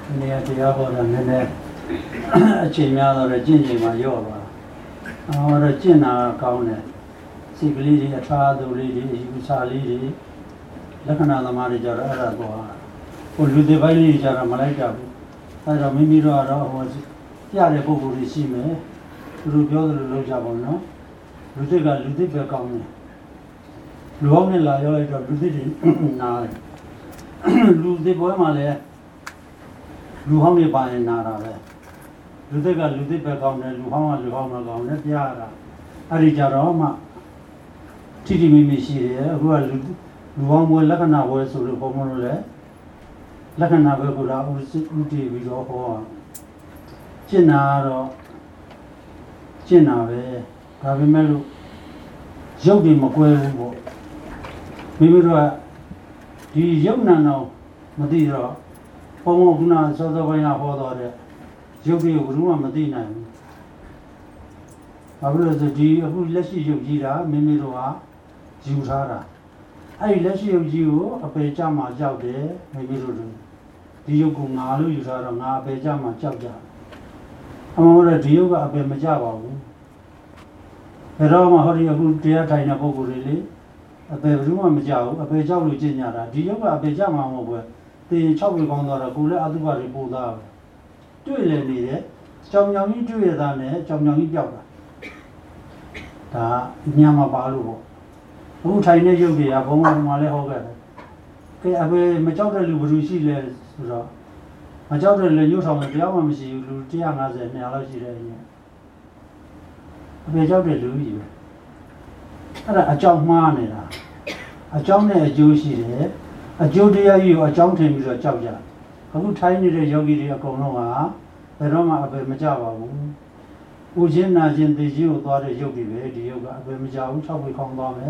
နေရာတရားဟောတာနည်းနည်းအချိန်များတော့ကျင့်ချိန်မှာရော့သွားတော့ကျင့်တာကောင်းတယ်စိတ်ကလေးတွေအထာသူလေးတွေယူဆလေးတွေလက္ခဏာသမားတွေကြတော့အဲ့ဒါကွာဟိုလူတွေပိုင်းလေးကြတော့မလိုက်ကြဘူးအဲ့တော့မိမိတို့ကတော့ဟိုပြတဲ့ပုံကိုယ်တွေရှိမယ်သူတို့ပြောသလိုလုပ်ကြပါဦးနော်လူတွေကလူတွေပဲကောင်းတယ်လူအောင်နဲ့လာရောလိုက်တော့လူတွေနားတယ်လူတွေပွဲမှာလည်းလူဟောင်းနေပါရင်နာတာပဲလူတွေကလူတွေပဲကောင်းတယ်လူဟောင်းကလူဟောင်းမကောင်းတယ်ပြရတာအဲ့ဒီကြတော့မှထိထိမိမိရှိတယ်အခုကလူဟောင်းပွဲလက္ခဏာပွဲဆိုလို့ဘုံမလို့လဲလက္ခဏာပဲကိုယ်ကဥတည်ပြီးတော့ဟောကျင့်တာတော့ကျင့်တာပဲဒါပေမဲ့လို့ရုပ်တွေမကွဲဘူးပေါ့မိမိတို့ကဒီရုပ်နာတော့မသိတော့ဘုံဘုံကစောစောပိုင်းကဟောတော့တဲ့ရုပ်တွေကိုဘယ်သူမှမသိနိုင်ဘူးဘာဖြစ်လို့ဆိုဒီအခုလက်ရှိရုပ်ကြီးတာမိမိတို့ကယူထားတာအဲ့ဒီလက်ရှိရုပ်ကြီးကိုအပေကြမှာကြောက်တယ်မိမိတို့ဒီရုပ်ကိုငါလို့ယူထားတော့ငါအပေကြမှာကြောက်ကြအမှန်တော့ဒီရုပ်ကအပေမကြပါဘူးဘယ်တော့မှဟောဒီအခုတရားထိုင်တဲ့ပုဂ္ဂိုလ်တွေလေအပေဘယ်သူမှမကြောက်ဘူးအပေကြောက်လို့ကျင့်ကြတာဒီရုပ်ကအပေကြမှာမဟုတ်ဘူးတင်6ပြီကောင်းတော့ကိုလည်းအတုပါတွေပို့သားပဲတွေ့လည်းနေတယ်ကြောင်ကြောင်ကြီးတွေ့ရတာနဲ့ကြောင်ကြောင်ကြီးပြောက်တာဒါညမှာပါလို့ပေါ့အခုထိုင်တဲ့ရုပ်တွေကဘုံဘုံမှာလည်းဟောခဲ့တယ်ကဲအပေမကြောက်တဲ့လူဘယ်သူရှိလဲဆိုတော့မကြောက်တဲ့လူညှို့ဆောင်တရားမှမရှိဘူးလူ150 200လောက်ရှိတယ်အရင်အပေကြောက်တဲ့လူကြီးပဲအဲ့ဒါအကြောင်းမှားနေတာအကြောင်းနဲ့အကျိုးရှိတယ်အကျိုးတရားကြီးကိုအကြောင်းထင်ပြီးတော့ကြောက်ကြအခုထိုင်းနေတဲ့ယောဂီတွေအကုန်လုံးကဘယ်တော့မှအပေမကြပါဘူးဥချင်းနာချင်းသိချင်းကိုသွားတဲ့ယောဂီပဲဒီယောဂအပေမကြဘူး6ပေခေါင်းသွားမယ်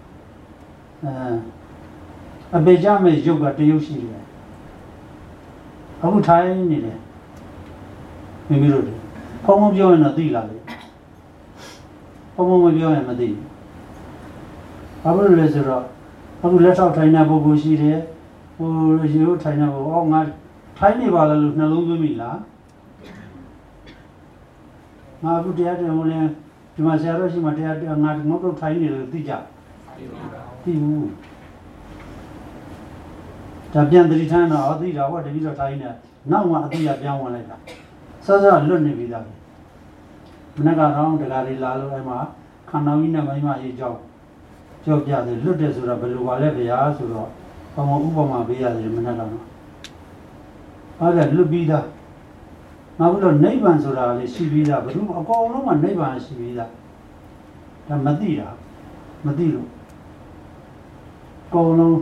အပေကြမဲ့ယောဂတရုပ်ရှိတယ်အခုထိုင်းနေတယ်မိမိတို့ဖုံဖုံပြောရင်တော့သိလာတယ်ဖုံဖုံမပြောရင်မသိဘူးဘာလို့လဲဆိုတော့အခုလက်ထောက်ထိုင်တဲ့ပုဂ္ဂိုလ်ရှိတယ်ဟိုရိုးထိုင်တဲ့ပုဂ္ဂိုလ်ငါထိုင်နေပါလားလို့နှလုံးသွင်းမိလားငါအခုတရားတယ်ဟိုလဲဒီမှာဆရာတော်ရှိမှတရားငါငုတ်တော့ထိုင်နေလို့သိကြသိဘူးဒါပြန်တတိထမ်းတော့အသိတာဟောတတိတော့ထိုင်နေနောက်မှအသိရပြန်ဝင်လိုက်တာစောစောလွတ်နေပြီသားမနေ့ကတော့တကားလေးလာလို့အဲ့မှာခန္ဓာကြီးနဲ့မိမကြီးကြောက်ကြောက်ပြတယ်လွတ်တယ်ဆိုတော့ဘယ်လိုပါလဲဗျာဆိုတော့ဘာမှဥပမာပေးရတယ်မနေ့ကတော့အဲ့ဒါလွတ်ပြီးသားနောက်ပြီးတော့နိဗ္ဗာန်ဆိုတာလေရှိပြီးသားဘယ်သူအကောင်လုံးကနိဗ္ဗာန်ရှိပြီးသားဒါမသိတာမသိလို့အကောင်လုံး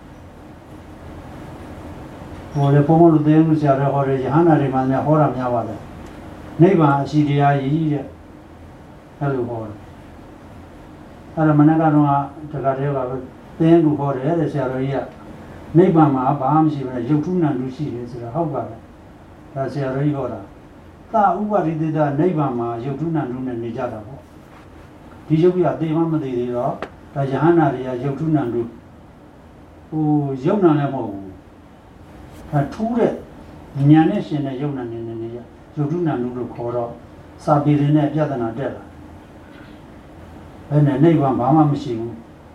ဟောလေဘုံဘုံလူသေးမှုဆရာတော်ဟောတယ်ယဟန္တာတွေမှများဟောတာများပါတယ်နိဗ္ဗာန်အရှိတရားကြီးတဲ့အဲ့လိုဟောတယ်အဲ့ဒါမနက်ကတော့တခါတည်းကသင်ကူဟောတယ်တဲ့ဆရာတော်ကြီးကနိဗ္ဗာန်မှာဘာမှမရှိဘူးရုပ်ထုနံထုရှိတယ်ဆိုတာဟုတ်ပါပဲဒါဆရာတော်ကြီးဟောတာသာဥပရိသေတနိဗ္ဗာန်မှာရုပ်ထုနံထုနဲ့နေကြတာပေါ့ဒီရုပ်ကြီးကသိမှမသိသေးတော့ဒါယဟန္တာတွေကရုပ်ထုနံထုဟိုရုပ်နံလည်းမဟုတ်ဘူးဒါထူးတဲ့ဉာဏ်နဲ့ရှင်တဲ့ရုပ်နံနေနေရုပ်ထုနံထုလို့ခေါ်တော့စာပေတွေနဲ့ပြဿနာတက်လာဘယ်နဲ့နိဗ္ဗာန်ဘာမှမရှိဘူး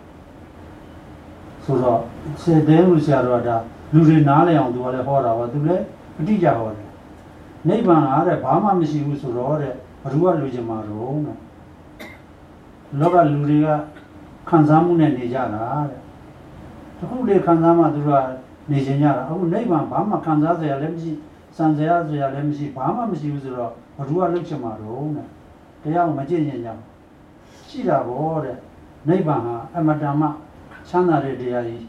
ဆိုတော့စေတဲမှုဆရာတော်ကဒါလူတွေနားလည်အောင်သူကလည်းဟောတာပါသူလည်းအတိအကျဟောတယ်နိဗ္ဗာန်အားတဲ့ဘာမှမရှိဘူးဆိုတော့တဲ့ဘ누구ကလူချင်မှာတော့တဲ့လောကလူတွေကခံစားမှုနဲ့နေကြတာတဲ့တခုလေခံစားမှသူကနေချင်ကြတာအခုနိဗ္ဗာန်ဘာမှခံစားစရာလည်းမရှိစံစရာလည်းမရှိဘာမှမရှိဘူးဆိုတော့ဘ누구ကလုပ်ချင်မှာတော့တဲ့တရားကိုမကြည့်ရင်ကြဘူးရှိတာပေါ့တဲ့နိဗ္ဗာန်ဟာအမတ္တမချမ်းသာတဲ့တရားကြီး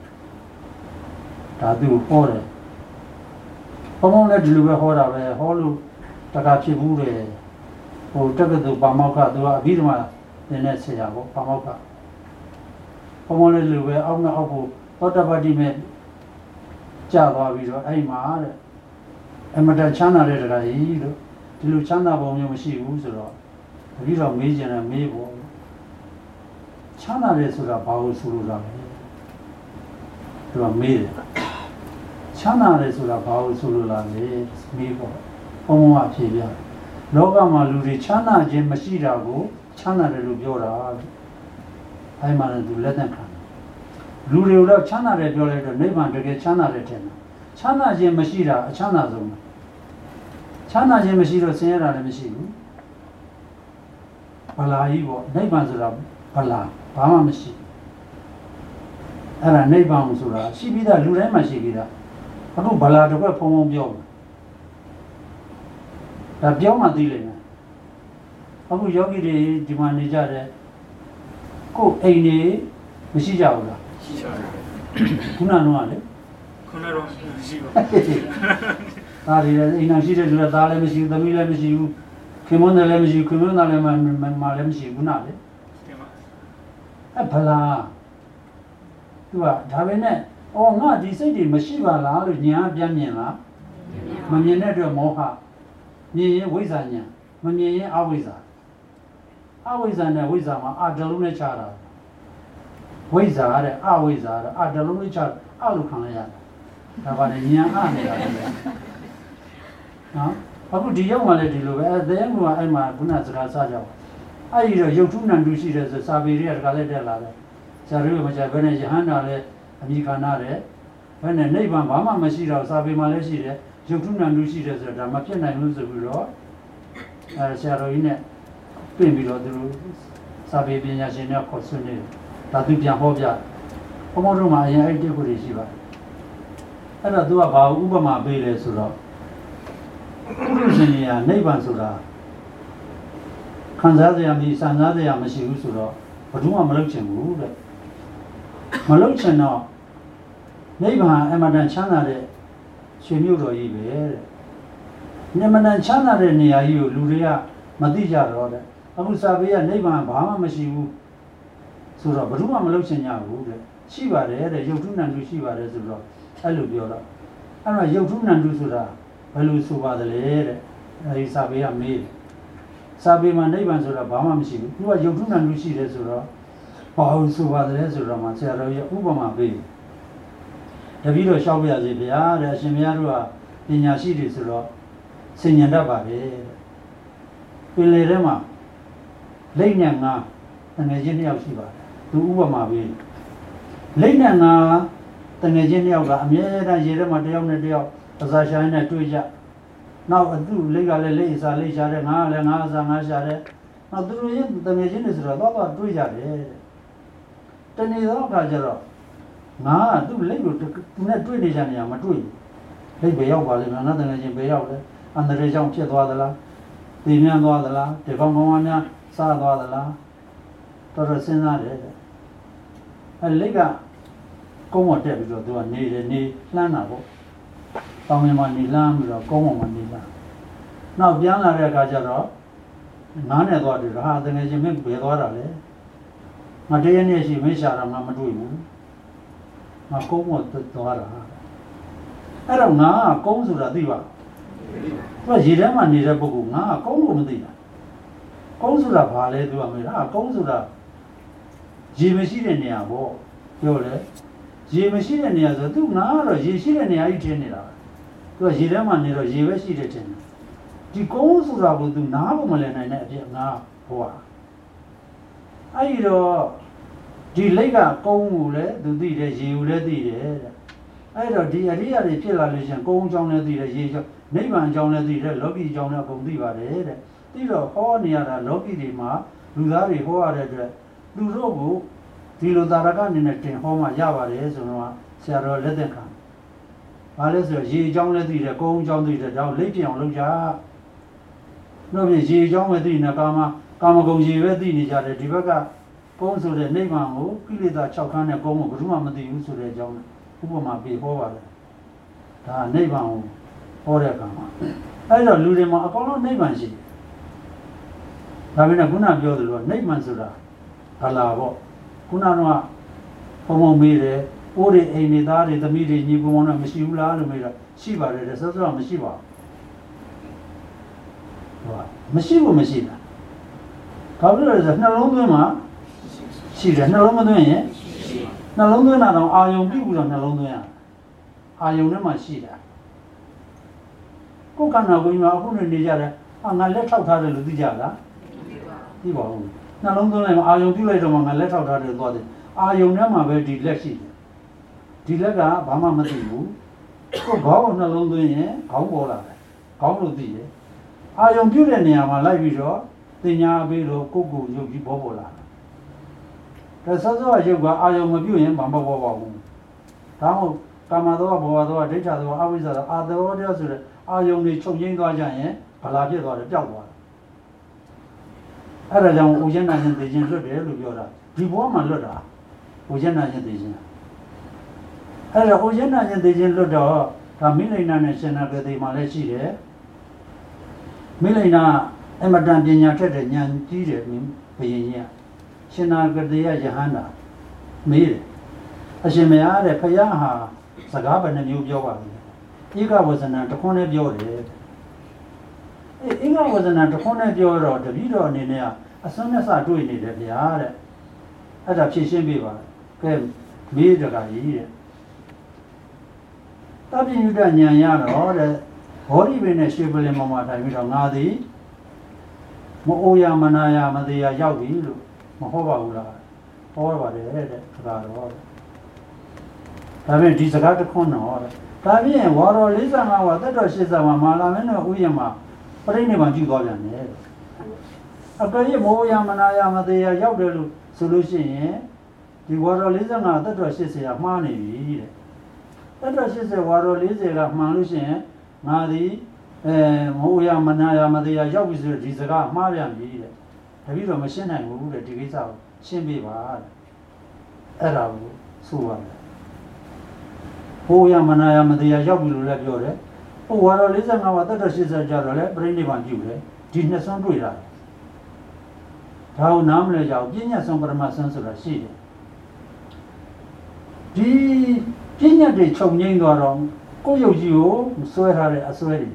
ဒါသူဟောတယ်ဘုံဘုံလည်းဒီလိုပဲဟောတာပဲဟောလို့တခါဖြစ်ဘူးတယ်ဟိုတက္ကသိုလ်ပါမောက္ခသူကအဘိဓမ္မာသင်တဲ့ဆရာပေါ့ပါမောက္ခဘုံဘုံလည်းဒီလိုပဲအောက်နဲ့အောက်ကိုသောတပတ္တိမဲ့ကြာသွားပြီးတော့အဲ့မှာတဲ့အမတ္တချမ်းသာတဲ့တရားကြီးလို့ဒီလိုချမ်းသာပုံမျိုးမရှိဘူးဆိုတော့ပြီးတော့မေးကြတယ်မေးဖို့ချမ်းသာတယ်ဆိုတာဘာလို့ဆိုလိုတာလဲသူကမေးတယ်ချ Chana is Sulabao Sulula, Mivo, Omoa Pivia. Logama Luri Chana, Jim Mashida go, Chana Rubiora. I managed to let them come. Luri Chana regulator, neighbor to get Chana return. Chana Jim Mashida, Chana zone. Chana Jim Mashida, Sierra Machine. Pala Ivo, neighbors Pala, Pama Machine. Era neighbor Sura, she be the Lurema Shigida. I don't ballad of a poem bill. The Bioma dealing. I will yogi demand each other. Go, Aini, Mishija. Kuna Inashida to the Dalemisi, the Milamisi, Kimona Lemisi, Kimona Malemsi, Gunale. A pala. Tu are Davine. Oh, no, this is the Mashiva La, Nia Bianina, Manina Moha, Nia Wizania, Mania Awiza. Awizana Wizama, Adaluna Chara. Wizard, Awizard, Adaluna Chara, Alukanaya. Avania Ania. I would the young lady look at the young one, Emma Gunazra Sajo. I either Yotuna do see as a Sabiria Galedella. Saru Majavene Hanale. Amikanare, when a neighbor Mama Mashira, Sabi Malaysia, Jotuna Lucy as a Damakian and lose the below, Saroine, Pin below the Sabi Binashina Kosune, Tatupian Hobia, Omoruma, and I do Shiva. And I do about Ubama Bele Sura. Urusinia, neighbor Sura. Kanzadia, Sanadia, Mashiu Sura, but do a Maluchan. Maluchan. Neighbor, Emadan Chana, she knew to Ibe. Nemadan Chana, near you, Luria, Madija, or Abusabia, neighbor, Bahama Mashiu, Sura, Bruma Maluchan Yahu, Shiva, Yotuna and Shiva, Resura, Alubiola. And Yotuna and Dusura, Alusuba, the Lere, Isabia made. Sabi, my neighbor, Sura, Bahama Mashiu, who are Yotuna and Lucy Resura, Pahusuba, the Resura, Masera, Ubama Bay. The video shall be as if they are, as Shemiarua, in Yashidi Sura, Sinyandaba, Pilerema, Lainanga, and a genial Shiva, to Ubama Bay. Lainanga, the genial Amira, Jerema Deonadeo, as I shine at Tuja. Now, a two legal lays are Lisha and Azangashare. Now, the genius of Tuja. Then is all Kajaro. Nah, do labor to net 20 Jania, Matui. They be out while another legend be out, and the Rejam Chetuadala, the Mianduadala, the Vamania, Saduadala, Torresina. A lega como debito to a need Lanabo. Tommy Lam, como Manila. Now, Biana Regajaro, none at what you have the regiment be orale. Madayani, she may share a Mamadou. Ma come to Dora. I don't know, come to the diva. But you never need a book now, come to the come to the Valley to Amira, come to the Jimmy Sidenia, Yole, Jimmy Sidenia, the two now, or Jimmy General. To a Jirema near a Jiva Sidian. The goes to the do now, Malena, now, I know. The lega comule, do the Giule. I don't the idea the Pilalish go John the Neighbor John the Lobby John of Diva. These are all near a Lobby de Ma, Luzari Hoare, Luzobu, Tilo Daragan in a tin home Java, Sarah Ledekan. Alice, G. John the go John the down lady on Luja. No, G. John the Nakama, Kamagoji, Vedini, Divaga. Also, the neighbor who Pilita Chakana Gomo, Gruma, the use of the John, who might be over the neighbor who Oregama. I don't lose him, I call him neighbor. Having a Guna Biodro, neighbor Sura, Alavo, Gunanoa, Homo Mire, Ori Amidari, the meeting you go on a Mishula, Mira, Shiva, the Sasra Mishiva. Mishiva Mishina. Pablo is a Naloma. She is no longer doing it. No longer, I don't people on the London. အာယုံထဲမှာရှိတာကိုယ်ခန္ဓာကိုယ်မှာအခုနေကြတယ်ငါလက်ထောက်ထားတယ်လို့သိကြလားသိပါဘူးနှလုံးသွင်းလိုက်မှာအာယုံပြုလိုက်တော့မှငါလက်ထောက်ထားတယ်သွားတယ်အာယုံထဲမှာပဲဒီလက်ရှိတယ်ဒီလက်ကဘာမှမသိဘူးကိုခေါင်းကိုနှလုံးသွင်းရင်ခေါင်းပေါ်လာတယ်ခေါင်းလို့သိတယ်အာယုံပြုတဲ့နေရာမှာလိုက်ပြီးတော့တင်ညာပြီးတော့ကိုယ်ရုပ်ကြီးပေါ်လာတယ်ဒါစောရုပ်ကအာယုံမပြုရင်ဘာမှပေါ်ပါဘူးဒါမှမဟုတ်ကာမသောဘောသောဒိဋ္ဌသောအဝိဇ္ဇာသောအာသောတရားဆိုတဲ့အာယုံတွေချုပ်ငိမ့်သွားကြရင်ဗလာဖြစ်သွားတယ်ပျောက်သွားတယ်အဲ့ဒါကြောင့်ဥရှင်နာရှင်သိခြင်းလွတ်တယ်လို့ပြောတာဒီဘဝမှာလွတ်တာဥရှင်နာရှင်သိခြင်းအဲ့ဒါဥရှင်နာရှင်သိခြင်းလွတ်တော့ဒါမိလိန်နာနဲ့ရှင်နာပဲသိမှလည်းရှိတယ်မိလိန်နာအမတန်ပညာထက်တဲ့ဉာဏ်ကြီးတယ်ဘုရင်ကြီးကရှင်နာကတိယယဟန္တာမေးတယ်အရှင်မရတဲ့ဖယားဟာစကားဘယ်နှမျိုးပြောပါလဲဧကဝဇ္ဇနာတခွန်းနဲ့ပြောတယ်ဧကဝဇ္ဇနာတခွန်းနဲ့ပြောတော့တပည့်တော်အနေနဲ့အစွမ်းနဲ့စတွေ့နေတယ်ဗျာတဲ့အဲ့ဒါဖြည့်ရှင်းပေးပါကဲမေးတကကြီးတဲ့တပိညုတဉာဏ်ရတော့တဲ့ဘောဓိပင်နဲ့ရွှေပလင်ပေါ်မှာထိုင်ပြီးတော့ငါသည်မအိုရမနာရမသေးရရောက်ပြီလို့မဟုတ်ပါဘူးလားဟောပါတယ်တဲ့ဒါတော့ဒါဖြင့်ဒီစကားတစ်ခွန်းတော့တဲ့ဒါဖြင့်ဝါတော်45ဝါသက်တော်80ဝါမာလာမင်းတို့ဥယျာဉ်မှာပြိဋိနိဗ္ဗာန်ပြုသွားပြန်တယ်အကယ်၍မောယမနာယမသေးရရောက်တယ်လို့ဆိုလို့ရှိရင်ဒီဝါတော်45သက်တော်80ကမှားနေပြီတဲ့သက်တော်80ဝါတော်40ကမှန်လို့ရှိရင်ငါသည်မောယမနာယမသေးရရောက်ပြီဆိုတော့ဒီစကားမှားပြန်ပြီတဲ့တပည့်တော်မရှင်းနိုင်ဘူးတဲ့ဒီကိစ္စကိုရှင်းပြပါတဲ့အဲ့ဒါကိုဆိုပါတယ်ဘိုးရမနာယမတရားရောက်ပြီလို့လည်းပြောတယ်။ဟိုဝါတော်45ဝါတက်တော်80ကျတော့လည်းပြိဋိဘံပြုတယ်။ဒီနှစ်ဆုံးတွေ့တာ။ဒါကိုနားမလဲကြအောင်ပညာဆုံးပရမဆန်းဆိုတာရှိတယ်။ဒီပညာတွေခြုံငိမ့်သွားတော့ကိုယ့်ရုပ်ကြီးကိုဆွဲထားတဲ့အဆွဲတွေ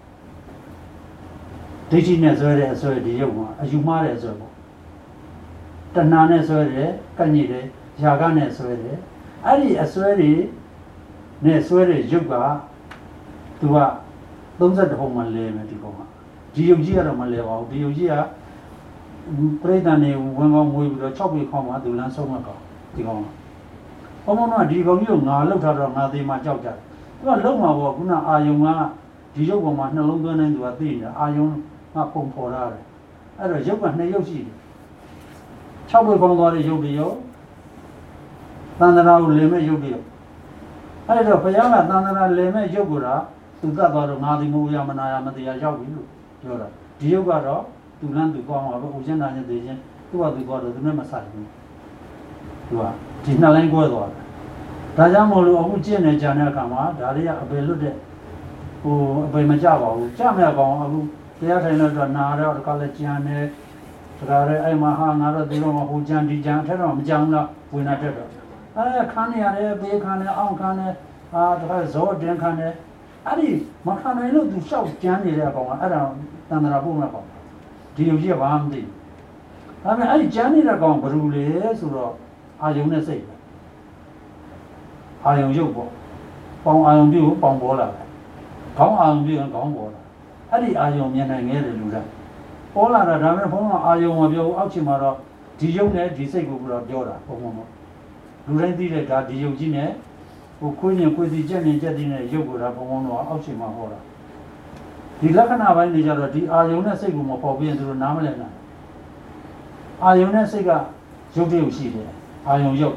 ဒိဋ္ဌိနဲ့ဆွဲတဲ့အဆွဲဒီရုပ်မှာအယူမှားတဲ့အဆွဲပေါ့။တဏှာနဲ့ဆွဲတယ်၊ကန့်ညစ်တယ်၊ຢာကနဲ့ဆွဲတယ်။အဲ့ဒီအဆွဲတွေနဲ့ဆွဲတဲ့ရုပ်ကသူက32ပုံမှလဲမယ်ဒီကောင်ကဒီရုပ်ကြီးကတော့မလဲပါဘူးဒီရုပ်ကြီးကပြိဋ္ဌာန်နေဝင်ကောင်းမွေးပြီးတော့6ပေခေါင်းမှာသူလမ်းဆုံးမှာကောင်ဒီကောင်ကဘုံဘုံကဒီကောင်ကြီးကိုငါလှုပ်ထားတော့ငါသေးမှကြောက်ကြတယ်သူကလှုပ်မှာပေါ့ခုနအာယုံကဒီရုပ်ပေါ်မှာနှလုံးသွင်းနေသူကသိနေတာအာယုံကပုံဖော်ထားတယ်အဲ့တော့ရုပ်က2ရုပ်ရှိတယ်6ပေခေါင်းသွားတဲ့ရုပ်တွေရောသန္တရာကိုလင်မဲ့ရုပ်တွေရောအဲ့တော့ဘုရားကသန္တရာလင်မဲ့ရုပ်ကိုတော့သူတတ်သွားတော့ငါဒီမူရမနာရမတရားရောက်ပြီလို့ပြောတာဒီရုပ်ကတော့သူလမ်းသူကောင်းမှာပဲဥရှင်နာနဲ့သိချင်းသူ့ဘာသူသွားတော့သူနဲ့မဆိုင်ဘူးသူကဒီနှစ်လိုင်းကွဲသွားတယ်ဒါကြောင့်မို့လို့အခုကျင့်နေကြတဲ့အခါမှာဒါတွေကအပေလွတ်တဲ့ဟိုအပေမကြပါဘူးကြမရကောင်အခုတရားထိုင်လို့တော့နာတော့တခါလဲကြံနေဒါကြရဲအဲ့မှာဟာငါတော့ဒီလိုမှဟိုကြံဒီကြံအထက်တော့မကြံဘူးလားဝင်လာတတ်တော့ခန်းနေရတယ်ဘေးခန်းနေအောင်ခန်းနေတခါဇောတင်ခန်းနေအဲ့ဒီမခံနိုင်လို့သူလျှောက်ကြမ်းနေတဲ့အကောင်ကအဲ့ဒါတန္တရာပုံမဲ့ကောင်ဒီယုံကြီးကဘာမှမသိဘူးဒါပေမဲ့အဲ့ဒီကြမ်းနေတဲ့ကောင်ဘယ်လိုလဲဆိုတော့အာယုံနဲ့စိတ်ပဲအာယုံရုပ်ပေါ့ပေါင်အာယုံပြုတ်ပေါင်ပေါ်လာတယ်ခေါင်းအာယုံပြုတ်ခေါင်းပေါ်လာအဲ့ဒီအာယုံမြင်နိုင်ခဲ့တယ်လူသားပေါ်လာတာဒါပေမဲ့ဘုန်းကအာယုံမပြောဘူးအောက်ခြေမှာတော့ဒီယုံနဲ့ဒီစိတ်ကိုပြောတာဘုံဘုံပေါ့လူတိုင်းသိတဲ့ဒါဒီယုံကြီးနဲ့ဟိုခွေးညင်ခွေးစီကြက်ညင်ကြက်တီနဲ့ရုပ်ကိုဒါဘုံဘုံတော့အောက်ခြေမှာဟောတာဒီလက္ခဏာပိုင်းတွေကြတော့ဒီအာယုံနဲ့စိတ်ကိုမပေါ်ပြရင်သူတို့နားမလည်နိုင်အာယုံနဲ့စိတ်ကရုပ်တည်းရှိတယ်အာယုံရုပ်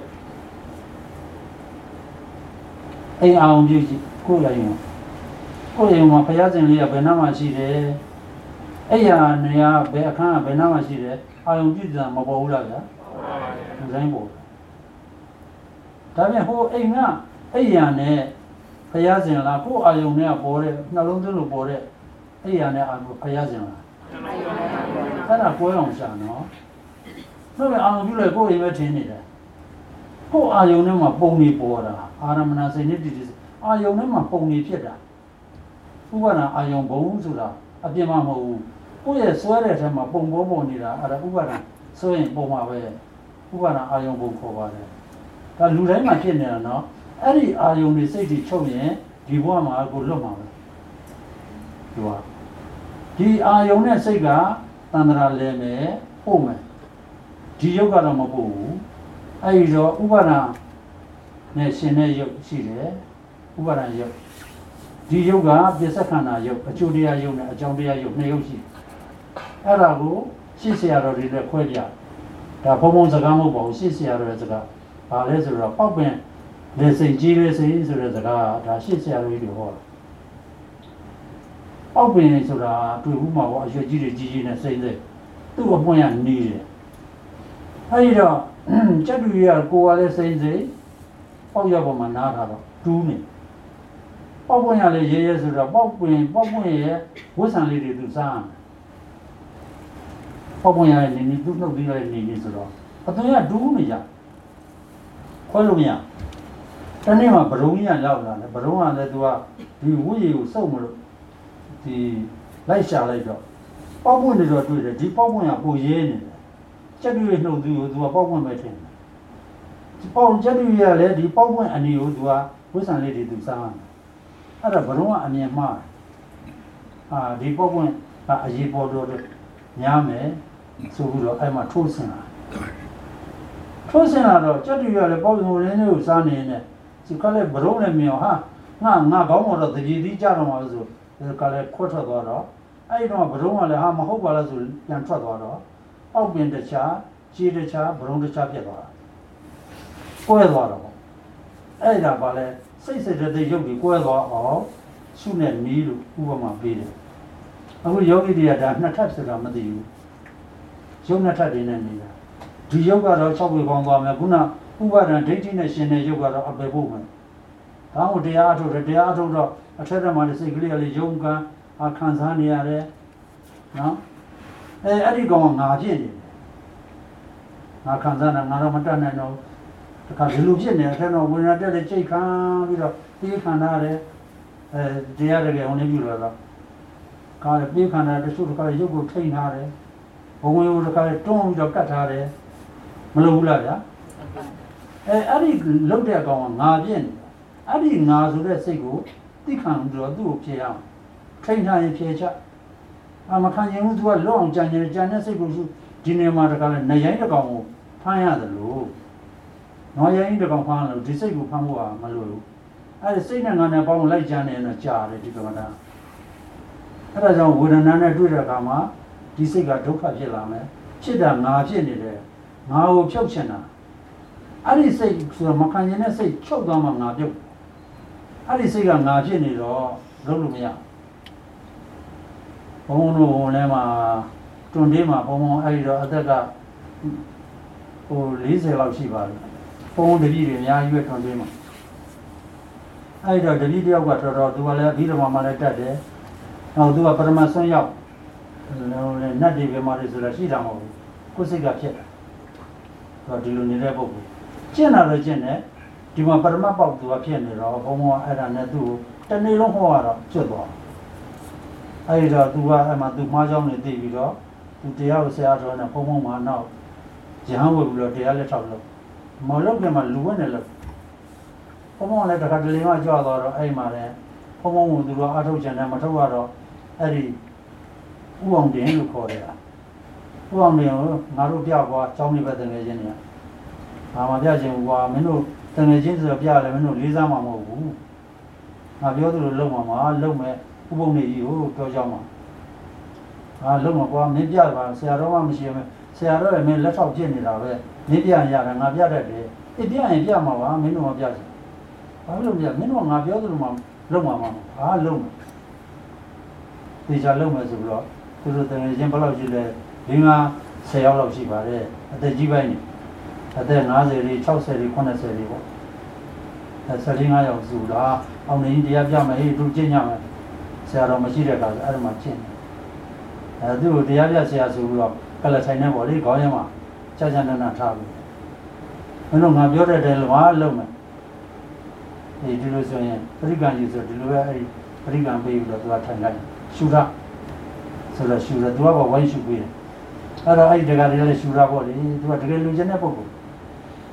အဲ့အာယုံပြုကြည့်ကိုယ်လည်းယုံမှာဘုရားရှင်လေးကဘယ်နှမှာရှိတယ်အဲ့ရနေရဘယ်အခန်းကဘယ်နှမှာရှိတယ်အာယုံပြုတာမပေါ်ဘူးလားဗျာဒီဇိုင်းပေါ်ဒါပြန်ဟိုအိမ်ကအိယာနဲ့ဘုရားရှင်လားကိုယ်အာယုံနဲ့ပေါ်တဲ့နှလုံးသွင်းလို့ပေါ်တဲ့အိယာနဲ့အာယုံဘုရားရှင်လားအဲ့ဒါကိုယ်အောင်ရှာနော်ဘယ်အာယုံပြုလဲကိုယ်အိမ်ပဲထင်းနေတယ်ကိုယ်အာယုံနဲ့မှပုံနေပေါ်တာအာရမဏစိတ်နဲ့တည်တည်အာယုံနဲ့မှပုံနေဖြစ်တာဥပဒနာအာယုံဘုံဆိုတာအပြစ်မှမဟုတ်ဘူးကိုယ့်ရဲ့ဆွဲတဲ့အထက်မှာပုံပေါ်နေတာအဲ့ဒါဥပဒနာဆွဲရင်ပုံမှာပဲဥပဒနာအာယုံဘုံခေါ်ပါတယ်ဒါလူတိုင်းမှာဖြစ်နေတာနော် Any are you say the children, the woman are good loma. You are. The are your nessiga, Tandra Leme, home. The yoga Ramabu, I do Ubana Nessene Sile, Ubana Yok. The yoga, the Sakana Yok, a Julia Yuna, a Jambia Yok, Neosi. Arago, Sisiaro de la Quedia. The Pomons of Gamobo, Sisiaro as a guy. Alezra, Poppin, they say Jesus is a guy, that Sisiaro really hard. Poppin is to whom I was your Gigi and say that. To a point I needed. I don't, Chadu, go, let's say, oh, Yabomanata, do me. Poppin, I lay years of the Poppin, was a lady to sound. Poppin, I need to know the needs at all. But they are doing it. Columia. The name of Baronia Lavland, Barona that we will so much the Laisha later. Poppin is to the deep Poppin, Boyen. Chadu no do a Poppin by him. Paul Jadu lady Poppin and you do a was a lady to sound. Other Barona and Yamar. Ah, the Poppin, a Yibodo Yame, so I'm a true sinner. Trosena, Chadu, the Poppin who son in it. She called it Barona Mioha. Not all of the Jaramazu, they call it quarter dollar. I know Barona, the Hamahobalazul, and Tradora. I'll be in the cha, she the cha, Barona Chapia. Quailor. Ada Ballet, says that the yogi Quailor or soon at me, who were my video. I will yogi the Adam, not touch the Ramadi. Jonathan in any. The yoga or Chobu Maguna, who were dating a Shene yoga of the woman. How the art of the art of a Cheraman is clearly Jonga, a Kanzania. No? I go on Najin. I can't Naramatana no. Because the Lucian, I don't know when I tell the Chican, we can't the other only you. Call a big and the suit call you go train hard. When we would call it Tom or Catare, Malula. I didn't look there going Najin. I didn't know that say go, they can't do Pian. Train high in Piacha. I'm a kind of a long January Janus, Dinner Maracala, Nayaka, Paya the Lou. No, I ain't the compound, disabled Pamua, Malu. I say on a bone like Jan and a jar at Tigana. I don't wouldn't do the Gama, Disiga Duka Gelame, Chida Najin there. Now, Chokchena. I didn't say to Macana, say Chokama Nadu. I didn't say I'm Najin or Lulumia. Ono Lema, Tundima, Pomo, Aida, Adega, or Lisa Lausiva. Phone the video, yeah, you can do. I do the video got to do a video like that. Now do a permission yacht. No, not even Marisula Shidamo. Kusiga Cheta. Got to need a book. General Jennet, Dima Permapa to a piano or Homo Adanadu, Tanilo Hoara, Chodo. I do a do Majon David to the house out on a Homo now. Jehan will be a little. Mologama Luanella. Homo let a Catalina Jolor, Aymare, Homo would do Autojan and Matavaro, Eddie, who on the end of Korea. Who on the Narubia, Tommy Virginia. Amadian wa Menu, the Legends of Yalamino, Liza Mamu. Naviodo Loma, Lome, who only you, Tojama. Ah, Loma, Nidia, Sarah Machine, Sarah, and let out Jenny. Nibia Yara, Navia, Ibia and Yama, Minu of Yaz. I look at Minu, Navia, Loma, ah, Loma. These are Lomas of law. To the example of Julia, Lima, say all of Shibare, at the Givani. At the Nazari, Chelsea, Conasari. That's a ring of Zula, on the India Yama, Virginia, Sarah Machida, Armachin. I do the Avia Zula, Calatina, Goyama. Chajana travel. I don't have your del Loma. A delusion, Rigan is a delivery, Rigan baby of Latin. Shura. So that Shura do have a way should be. Other I got a Shura body, what delusion epoch.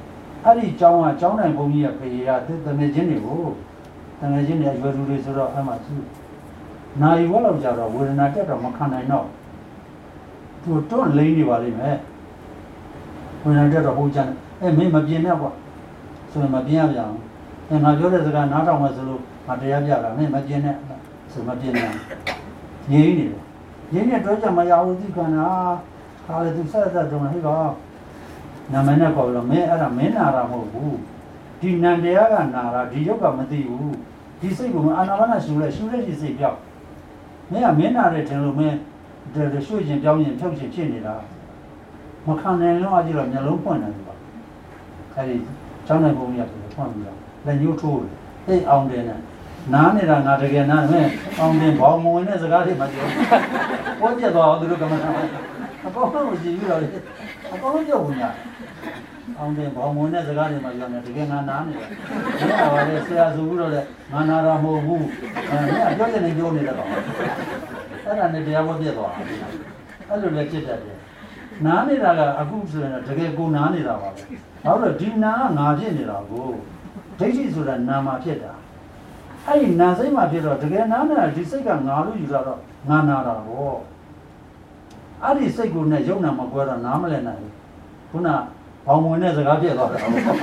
အဲ့ဒီကျောင်းကကျောင်းနိုင်ဘုန်းကြီးကဖေရတဲ့တငယ်ချင်းတွေကိုတငယ်ချင်းတွေရွယ်လူတွေဆိုတော့အဲ့မှာသူနိုင်ဝက်လောက်ကြတော့ဝေဒနာတက်တော့မခံနိုင်တော့သူတွန့်လိမ့်နေပါလိမ့်မယ်ဝေဒနာတက်တော့ဟိုချမ်းမင်းမပြင်းနဲ့ကွာဆိုရင်မပြင်းရပြန်ငါပြောတဲ့စကားနားထောင်မှဆိုလို့ငါတရားပြတာမင်းမပြင်းနဲ့ဆိုမပြင်းနဲ့ငြိမ်းနေတယ်ငြိမ်းနေတော့ကြမရဘူးဒီကနာခါလေသူဆက်ဆက်တုံးဟိကောနာမည်နဲ့ခေါ်လို့မင်းအဲ့ဒါမင်းနာတာမဟုတ်ဘူးဒီနန္တရားကနာတာဒီရုပ်ကမသိဘူးဒီစိတ်ကအာနာပါနရှုတဲ့ရှိစိတ်ပြောက်မင်းကမင်းနာတဲ့ထင်လို့မင်းရွှေ့ခြင်းပြောင်းခြင်းဖြုတ်ခြင်းဖြစ်နေတာမခံနိုင်လို့အကြည့်တော့မျက်လုံးဖွင့်နေတယ်ပေါ့အဲ့ဒီကျောင်းနိုင်ဘုံကြီးကဖွင့်ပြီးတော့လက်ညှိုးထိုးတယ်အဲ့အောင်တယ်နဲ့နားနေတာငါတကယ်နားမယ်အောင်တယ်ဘောင်မဝင်တဲ့စကားတွေမပြောပေါ်ပြသွားအောင်သူတို့ကမနာအကောင်းဆုံးကြည့်ပြီးတော့အကောင်းဆုံးပြောဘူးညာအောင်တယ်ဘောင်မဝင်တဲ့စကားတွေမပြောနဲ့တကယ်ငါနားနေတာဒါကပါလေဆရာဆိုပြီးတော့လေငါနာတာမဟုတ်ဘူးပြောတယ်လည်းပြောနေတယ်တော့အဲ့ဒါနဲ့တရားပေါ်ပြသွားအဲ့လိုလည်းဖြစ်တတ်တယ်နားနေတာကအခုဆိုရင်တကယ်ကိုနားနေတာပါပဲဘာလို့လဲဒီနာကငါဖြစ်နေတာကိုဒိဋ္ဌိဆိုတာနာမှာဖြစ်တာအဲ့ဒီနာစိတ်မှာဖြစ်တော့တကယ်နားနေတာဒီစိတ်ကငါလို့ယူတာတော့ငါနာတာပေါ့အဲ့ဒီစိတ်ကိုနဲ့ယုံနာမကွဲတော့နားမလဲနိုင်ဘူးခုနဘောင်ဝင်တဲ့စကားဖြစ်သွားတာ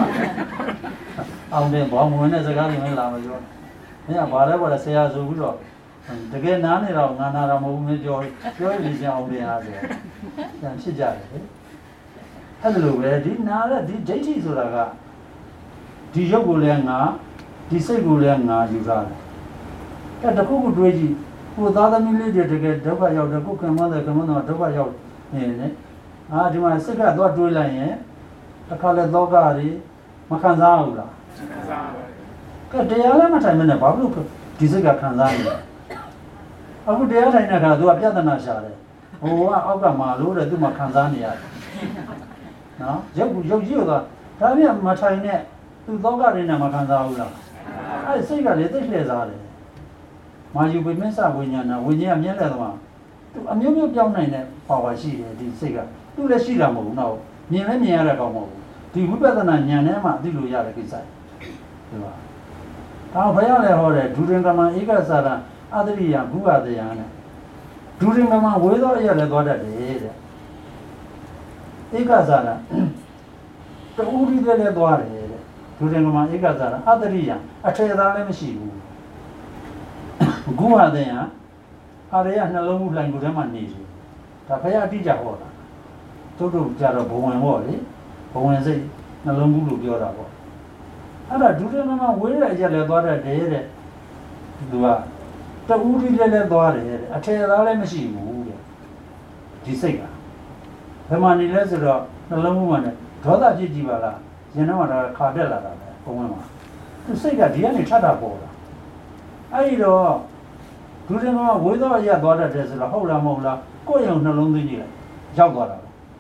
အောင်တယ်ဘောင်ဝင်တဲ့စကားတွေမလာမပြောမင်းကဘာလဲဆရာဆိုပြီးတော့တကယ်နားနေတော့ငါနာတာမဟုတ်ဘူးမပြောရည်စရာအောင်တယ်ဟာဆိုပြန်ဖြစ်ကြတယ်အဲ့လိုပဲဒီနာတဲ့ဒီဒိဋ္ဌိဆိုတာကဒီရုပ်ကိုလည်းငါဒီစိတ်ကိုလည်းငါယူထားတယ်အဲ့တခုခုတွေးကြည့်ကိုသားသမီးလေးတွေတကယ်ဒုက္ခရောက်တယ်ကိုခင်မတဲ့ခင်မတော့ဒုက္ခရောက်နေတယ်ဒီမှာစိတ်ကတော့တွေးလိုက်ရင်တစ်ခါလဲသောကတွေမခံစားဘူးလားခံစားပါဘူးကဲတရားလည်းမထိုင်မနဲ့ဘာလို့ဒီစိတ်ကခံစားနေလဲအခုတရားထိုင်တဲ့အခါသူကပြဿနာရှာတယ်ဟိုကအောက်ကမာလို့တဲ့သူမှခံစားနေရတယ်နော်ရုပ်ကြီးတော့ဒါပြန်မထိုင်နဲ့သူသောကတွေနဲ့မခံစားဘူးလားအဲ့စိတ်ကလေသိလှည့်စားတယ်မာယူပိမစ္ဆဝိညာဏဝိညာဉ်ကမြဲတယ်သွားသူအမျိုးမျိုးပြောင်းနိုင်တဲ့ပါဝါရှိတယ်ဒီစိတ်ကသူလည်းရှိတာမဟုတ်ဘူးနော်မြင်လည်းမြင်ရတဲ့ကောင်မဟုတ်ဘူးဒီဝိပဿနာဉာဏ်နဲ့မှသိလို့ရတဲ့ကိစ္စဒီပါဒါဘုရားလည်းဟောတယ်ဒုရင်ကမဧကသရအတ္တိယဘုဟတယနဲ့ဒုရင်ကမဝေသောအရာလည်းသွားတတ်တယ်တဲ့ဧကသရတူရီလည်းသွားတယ်တဲ့ဒုရင်ကမဧကသရအတ္တိယအထေသားလည်းမရှိဘူးဂုဟတယအာရယနှလုံးမှုလှိုင်ကိုယ်ထဲမှာနေတယ်ဒါဘုရားအတိအကျဟောတာတို့ကြတော့ဘဝင်ပေါ့လေဘဝင်စိတ်နှလုံးမှုလို့ပြောတာပေါ့အဲ့ဒါဒုရင်ကမဝေတဲ့အရာလည်းသွားတတ်တယ်တဲ့သူကတူရီလည်းသွားတယ်တဲ့အထေသားလည်းမရှိဘူးတဲ့ဒီစိတ်ကဘယ်မှာနေလဲဆိုတော့နှလုံးမှုမှာနဲ့ဒေါသဖြစ်ကြည့်ပါလားရင်ထဲမှာဒါခါတက်လာတာပဲဘုံဝင်မှာသူစိတ်ကဒီကနေထပ်တာပေါ်တာအဲ့ဒီတော့ဒုရင်ကဝေသောအရာသွားတတ်တယ်ဆိုတော့ဟုတ်လားမဟုတ်လားကိုယ့်ရုံနှလုံးသွင်းကြည့်လိုက်ရောက်သွားတာ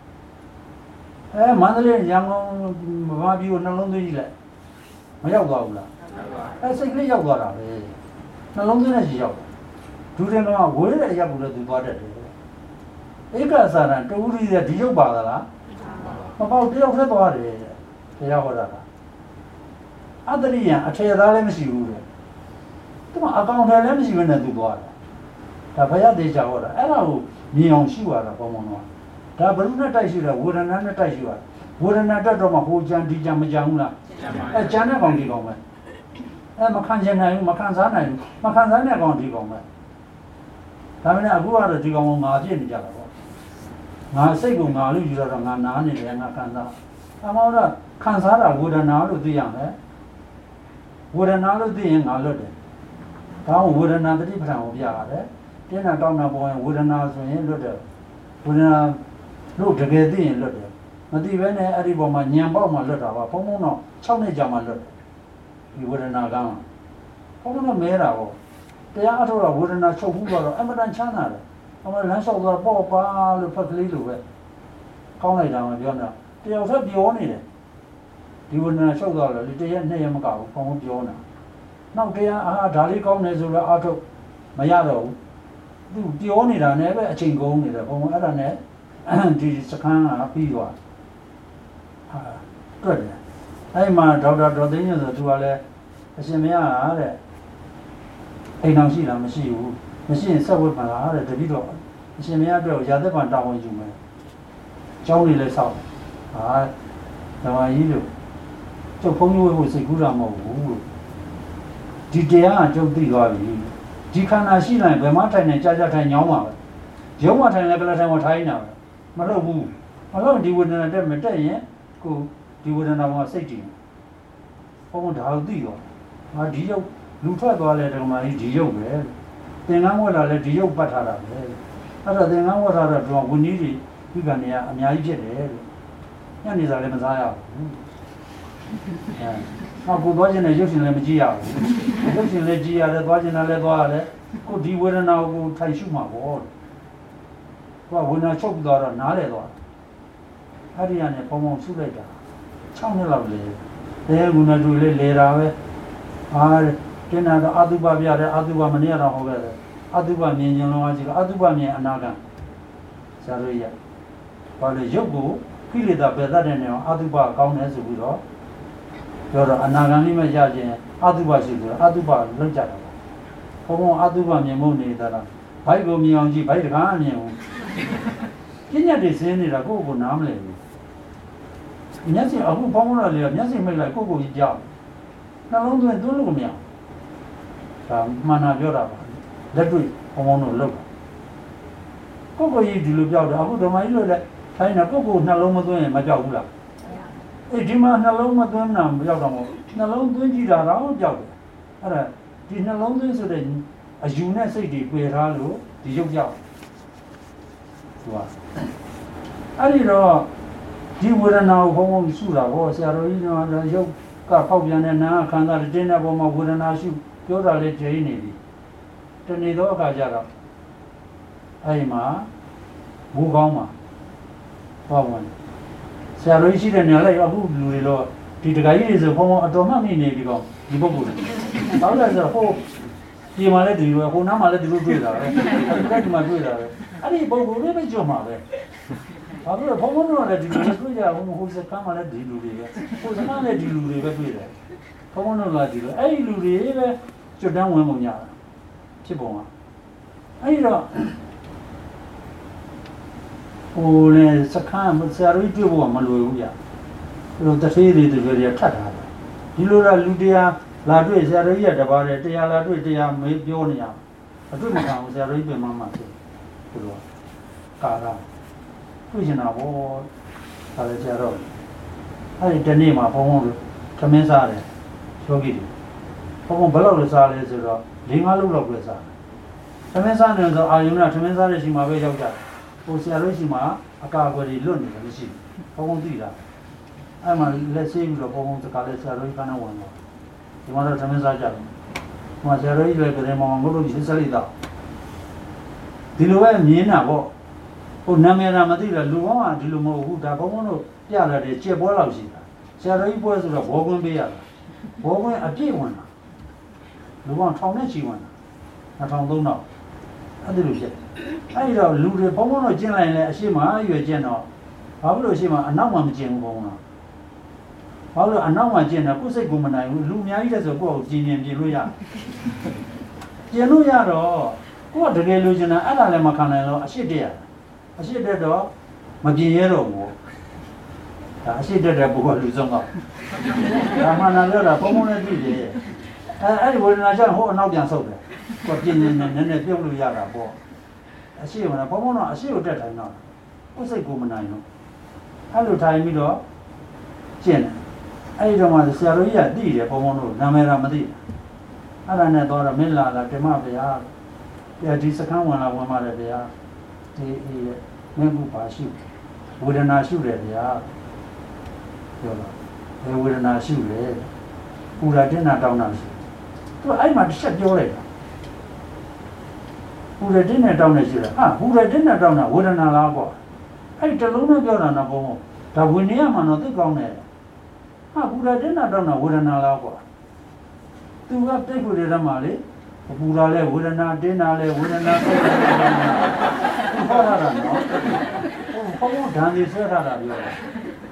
မန္တလေးရန်ကုန်မဘာပြည်ကိုနှလုံးသွင်းကြည့်လိုက်မရောက်သွားဘူးလားစိတ်ကလေးရောက်သွားတာပဲနှလုံးသွင်းတဲ့ရှိရောက်ဒုရင်ကဝေတဲ့အရာကိုလည်းသူသွားတတ်တယ်ဧကသရံတူရီတဲ့ဒီရုပ်ပါသလားမပေါ့တယောက်ထက်သွားတယ်တရားဟောတာကအတ္တရိယအထေသားလည်းမရှိဘူးတဲ့သူကအကောင်ထဲလည်းမရှိဘဲနဲ့သူသွားတယ်ဒါဘုရားတေချာဟောတာအဲ့ဒါကိုမြင်အောင်ရှိရတာဘုံဘုံတော့ဒါဘယ်လိုနဲ့တိုက်ရှိလဲဝေဒနာနဲ့တိုက်ရှိရဝေဒနာတက်တော့မှဟိုကြံဒီကြံမကြံဘူးလားကြံတဲ့ကောင်ဒီကောင်ပဲမခံချင်နိုင်ဘူးမခံစားနိုင်ဘူးမခံစားတဲ့ကောင်ဒီကောင်ပဲဒါမှလည်းအခုကတော့ဒီကောင်ကငါဖြစ်နေကြတာပေါ့ငါစိတ်ကငါလို့ယူတော့ငါနားနေတယ်ငါခံစားအမောတော့ခံစားတာဝေဒနာလို့သိရမယ်ဝေဒနာလို့သိရင်ငါလွတ်တယ်ဒါကဝေဒနာတတိပဌာန်ကိုပြရတယ်တင်းတာတောင်းတာပေါ်ရင်ဝေဒနာဆိုရင်လွတ်တယ်ဝေဒနာလို့တကယ်သိရင်လွတ်တယ်မသိဘဲနဲ့အဲ့ဒီပေါ်မှာညံပေါက်မှလွတ်တာပါဘုံဘုံတော့6နှစ်ကြာမှလွတ်တယ်ဒီဝေဒနာကဘုံဘုံတော့မဲတာပေါ့တရားအထောက်တော့ဝေဒနာချုပ်ဘူးတော့အမှန်တန်ချမ်းသာတယ်အမှန်လမ်းလျှောက်သွားပေါ့ပါလို့ဖက်ကလေးလိုပဲကောင်းလိုက်တာမှပြောတာတယောက်ထပ်ပြောနေတယ်ဒီဝေဒနာချုပ်သွားတော့တရက်2ရက်မကဘူးဘုံဘုံပြောနေတာနောက်တရားဒါလေးကောင်းတယ်ဆိုတော့အထုတ်မရတော့ဘူးသူပြောနေတာနဲ့ပဲအချိန်ကုန်နေတယ်ဘုံဘုံအဲ့ဒါနဲ့ဒီစခန်းကပြီးသွားတွက်တယ်အဲ့မှာဒေါက်တာဒေါ်သိန်းညွန့်ဆိုသူကလည်းအရှင်မရတဲ့အိမ်အောင်ရှိလားမရှိဘူးမရှိရင်ဆက်ဝတ်ပါလားတဲ့တပည့်တော်အရှင်မရအတွက်ရာသက်ပံတာဝန်ယူမယ်ကျောင်းနေလဲဆောက်ဟာဓမ္မကြီးတို့ကျုပ်ဖုန်းကြီးဝဲဖို့စိတ်ကူးတာမဟုတ်ဘူးလို့ဒီတရားကကျုပ်သိသွားပြီဒီခန္ဓာရှိလိုက်ဘယ်မှထိုင်နေကြာကြာထိုင်ညောင်းပါပဲရုံးမထိုင်လဲကလထိုင်မထိုင်နေတာပဲမလုပ်ဘူးမလုပ်ဒီဝေဒနာတက်မတက်ရင်ကိုဒီဝေဒနာကစိတ်တည်ဘုံဒါကိုသိရောငါဒီရုပ်လူထွက်သွားလဲဓမ္မကြီးဒီရုပ်ပဲသင်္ကန်းဝတ်လာလဲဒီရုပ်ပတ်ထားတာပဲအဲ့တော့သင်္ကန်းဝတ်ထားတော့ဝင်းကြီးတွေဒီကနေ့ကအများကြီးဖြစ်တယ်လို့ညနေစာလည်းမစားရဘူးနောက်ကိုသွားခြင်းနဲ့ရုပ်ရှင်လည်းမကြည့်ရဘူးရုပ်ရှင်လည်းကြည့်ရတယ်သွားခြင်းလည်းသွားရတယ်ကိုဒီဝေဒနာကိုထိုင်ရှုမှာပေါ့ကိုကဝေဒနာချုပ်သွားတော့နားလေသွားအဲ့ဒီကနေပုံပုံရှုလိုက်တာ6နှစ်လောက်လေတဲကုဏတူလေးလေတာပဲဟာကျင်းတော့အတုပပြတယ်အတုပမနေရတော့ဟုတ်ခဲ့တယ်အတုပမြင်ခြင်းလုံးအကြည့်အတုပမြင်အနာဂတ်ဇာရိယဘာလဲရုပ်ကိုကိလေသာပယ်တတ်တဲ့နေအောင်အတုပကောင်းတယ်ဆိုပြီးတော့ပြောတော့အနာဂတ်လေးမရခြင်းအတုပရှိဆိုတော့အတုပလောက်ကြတာဘုံဘုံအတုပမြင်ဖို့နေတာလားဘိုက်ကိုမြင်အောင်ကြည့်ဘိုက်တကားမြင်ဘူးပညာတွေစင်းနေတာကိုယ့်ကိုနားမလည်ဘူးမျက်စိအခုပေါင်းလာလေမျက်စိမိတ်လိုက်ကိုကြီးကြောက်နှလုံးသွင်းသွင်းလို့မရဒါမှန်တာပြောတာပါလက်တွေ့ဘုံဘုံတို့လောက်ကိုကြီးဒီလိုပြောတယ်အခုဓမ္မကြီးလို့လည်းထိုင်းတာကိုနှလုံးမသွင်းရင်မကြောက်ဘူးလားအေးဒီမှာနှလုံးမသွင်းတာမကြောက်တော့ဘူးနှလုံးသွင်းကြည့်တာတော့ကြောက်တယ်အဲ့ဒါဒီနှလုံးသွင်းဆိုတဲ့အယူနဲ့စိတ်တွေပယ်ထားလို့ဒီရုပ်ကြောက်သူကအဲ့ဒီတော့ဒီဝေဒနာကိုဘုံဘုံရှုတာဟောဆရာတော်ကြီးကရုပ်ကဖောက်ပြန်တဲ့နာခန္ဓာတင်းတဲ့ပုံမှာဝေဒနာရှုပြောတာလေးတည်နေပြီတနေ့တော့အခါကျတော့အဲ့ဒီမှာဘူကောင်းမှာဟောဝင်ဆရာတော်ကြီးရှိတဲ့နေရာလိုက်အခုလူတွေတော့ဒီတခါကြီးတွေဆိုဘုံဘုံအတော်မှမိနေပြီကောဒီပုဂ္ဂိုလ်တွေဘာလို့လဲဆိုတော့ဟိုဒီမှာလည်းဒီလိုဟိုနားမှာလည်းဒီလိုတွေ့တာပဲဒီမှာတွေ့တာပဲအဲ့ဒီပုဂ္ဂိုလ်တွေပဲကြောက်မှာပဲဘာလို့လဲဘုံဘုံတို့လည်းဒီလိုတွေ့ကြဘူးဟိုစကမ်းမှာလည်းဒီလူတွေပဲဟိုစကမ်းလည်းဒီလူတွေပဲတွေ့တယ်ဘုံဘုံတို့ကဒီလိုအဲ့ဒီလူတွေပဲကျွတ်တန်းဝင်ပုံညာဖြစ်ပုံကအဲ့ဒီတော့ဟိုလေစကမ်းဆရာတို့တွေ့ဖို့ကမလွယ်ဘူးဗျဒီလိုတထေးတွေတွေထပ်တာဒီလိုလားလူတရားလာတွေ့ဆရာတော်ကြီးကတပါးတယ်တရားလာတွေ့တရားမေးပြောနေရအတွေ့မခံဘူးဆရာတော်ကြီးပြင်မှဖြစ်ဒီလိုကာရတွေ့ချင်တာဗောဒါလည်းဆရာတော်အဲ့ဒီတနေ့မှာဘုံဘုံသမင်းစားတယ်ယောဂီတွေဘုံဘုံဘယ်လောက်လဲစားလဲဆိုတော့၄-၅ လောက်ပဲစားသမင်းစားနေဆိုအာယုံကသမင်းစားတဲ့ရှိမှာပဲရောက်ကြတယ်ဟိုဆရာတော်ရှိမှာအကာအကွယ်တွေလွတ်နေတယ်မရှိဘူးဘုံဘုံသိတာအဲ့မှာလက်ဆေးပြီးတော့ဘုံဘုံတကားလဲဆရာတော်ကြီးကန်းဝင်တော့ဒီမှာတော့သမင်းစားကြတယ်။မှာဆရာတော်ကြီးလည်းကြတယ်မောင်ငုတ်လို့ရှင်းစလိုက်တာဒီလိုပဲမြင်တာပေါ့ဟိုနာမည်သာမသိလားလူပေါင်းကဒီလိုမဟုတ်ဘူးဒါဘုံဘုံတို့ပြလာတဲ့ကြက်ပွဲလောက်ရှိတာဆရာတော်ကြီးပွဲဆိုတော့ဘောကွင်းပေးရတာဘောကွင်းအပြည့်ဝင်တာလူပေါင်းထောင်နဲ့ချီဝင်တာ2003တော့အဲ့ဒီလိုဖြစ်အဲ့ဒီတော့လူတွေဘုံဘုံတို့ကျင်းလိုက်ရင်လည်းအရှိမရွယ်ကျင်းတော့ဘာဖြစ်လို့အရှိမအနောက်မှမကျင်းဘူးဘုံဘုံတော့ဘာလို့အနောက်မှာကျင်တယ်ကိုယ်စိတ်ကိုမနိုင်ဘူးလူအများကြီးတဲ့ဆိုကိုယ့်ကိုပြင်လို့ရပြင်လို့ရတော့ကိုယ်ကတကယ်လိုချင်တာအဲ့ဒါလည်းမခံနိုင်တော့အရှိတက်ရအရှိတက်တော့မပြင်ရတော့ဘူးဒါအရှိတက်တဲ့ပုဂ္ဂိုလ်လူဆုံးတော့ဒါမှန်တယ်ပြောတာဘုံဘုံနဲ့ကြည့်တယ်အဲ့ဒီဝေဒနာကြောင့်ဟိုအနောက်ပြန်ဆုပ်တယ်ကိုယ်ပြင်နေနည်းနည်းပြုတ်လို့ရတာပေါ့အရှိကဘုံဘုံတော့အရှိကိုတက်တိုင်းတော့ကိုယ်စိတ်ကိုမနိုင်တော့အဲ့လိုထိုင်ပြီးတော့ကျင်တယ်အဲ့ဒီတော့မှဆရာတော်ကြီးကသိတယ်ဘုံဘုံတို့နာမည်တော့မသိဘူးအဲ့ဒါနဲ့တော့မင်းလာဓမ္မဗျာဒီစကမ်းဝင်လာဝင်ပါတယ်ဗျာဒီမင်းဘူးပါရှိဝေဒနာရှိတယ်ဗျာပြောတော့ဘယ်ဝေဒနာရှိလဲပူရာတင်းနာတောင်းတာရှိသူအဲ့မှာတစ်ချက်ပြောလိုက်တာပူရာတင်းနဲ့တောင်းနေရှိတယ်ဟာပူရာတင်းနဲ့တောင်းတာဝေဒနာလားကွာအဲ့တလုံးနဲ့ပြောတာနော်ဘုံဘုံဒါဝိနည်းမှတော့သိကောင်းတယ်ဟာပူရာတင်းနာတောင်းတာဝေဒနာလားကွာသူကတိတ်ခွေရမှာလေပူရာလဲဝေဒနာတင်းနာလဲဝေဒနာသိတယ်ဟောတာနော်ဘုံဘုံဓာန်ကြီးဆွဲထားတာပြောတာ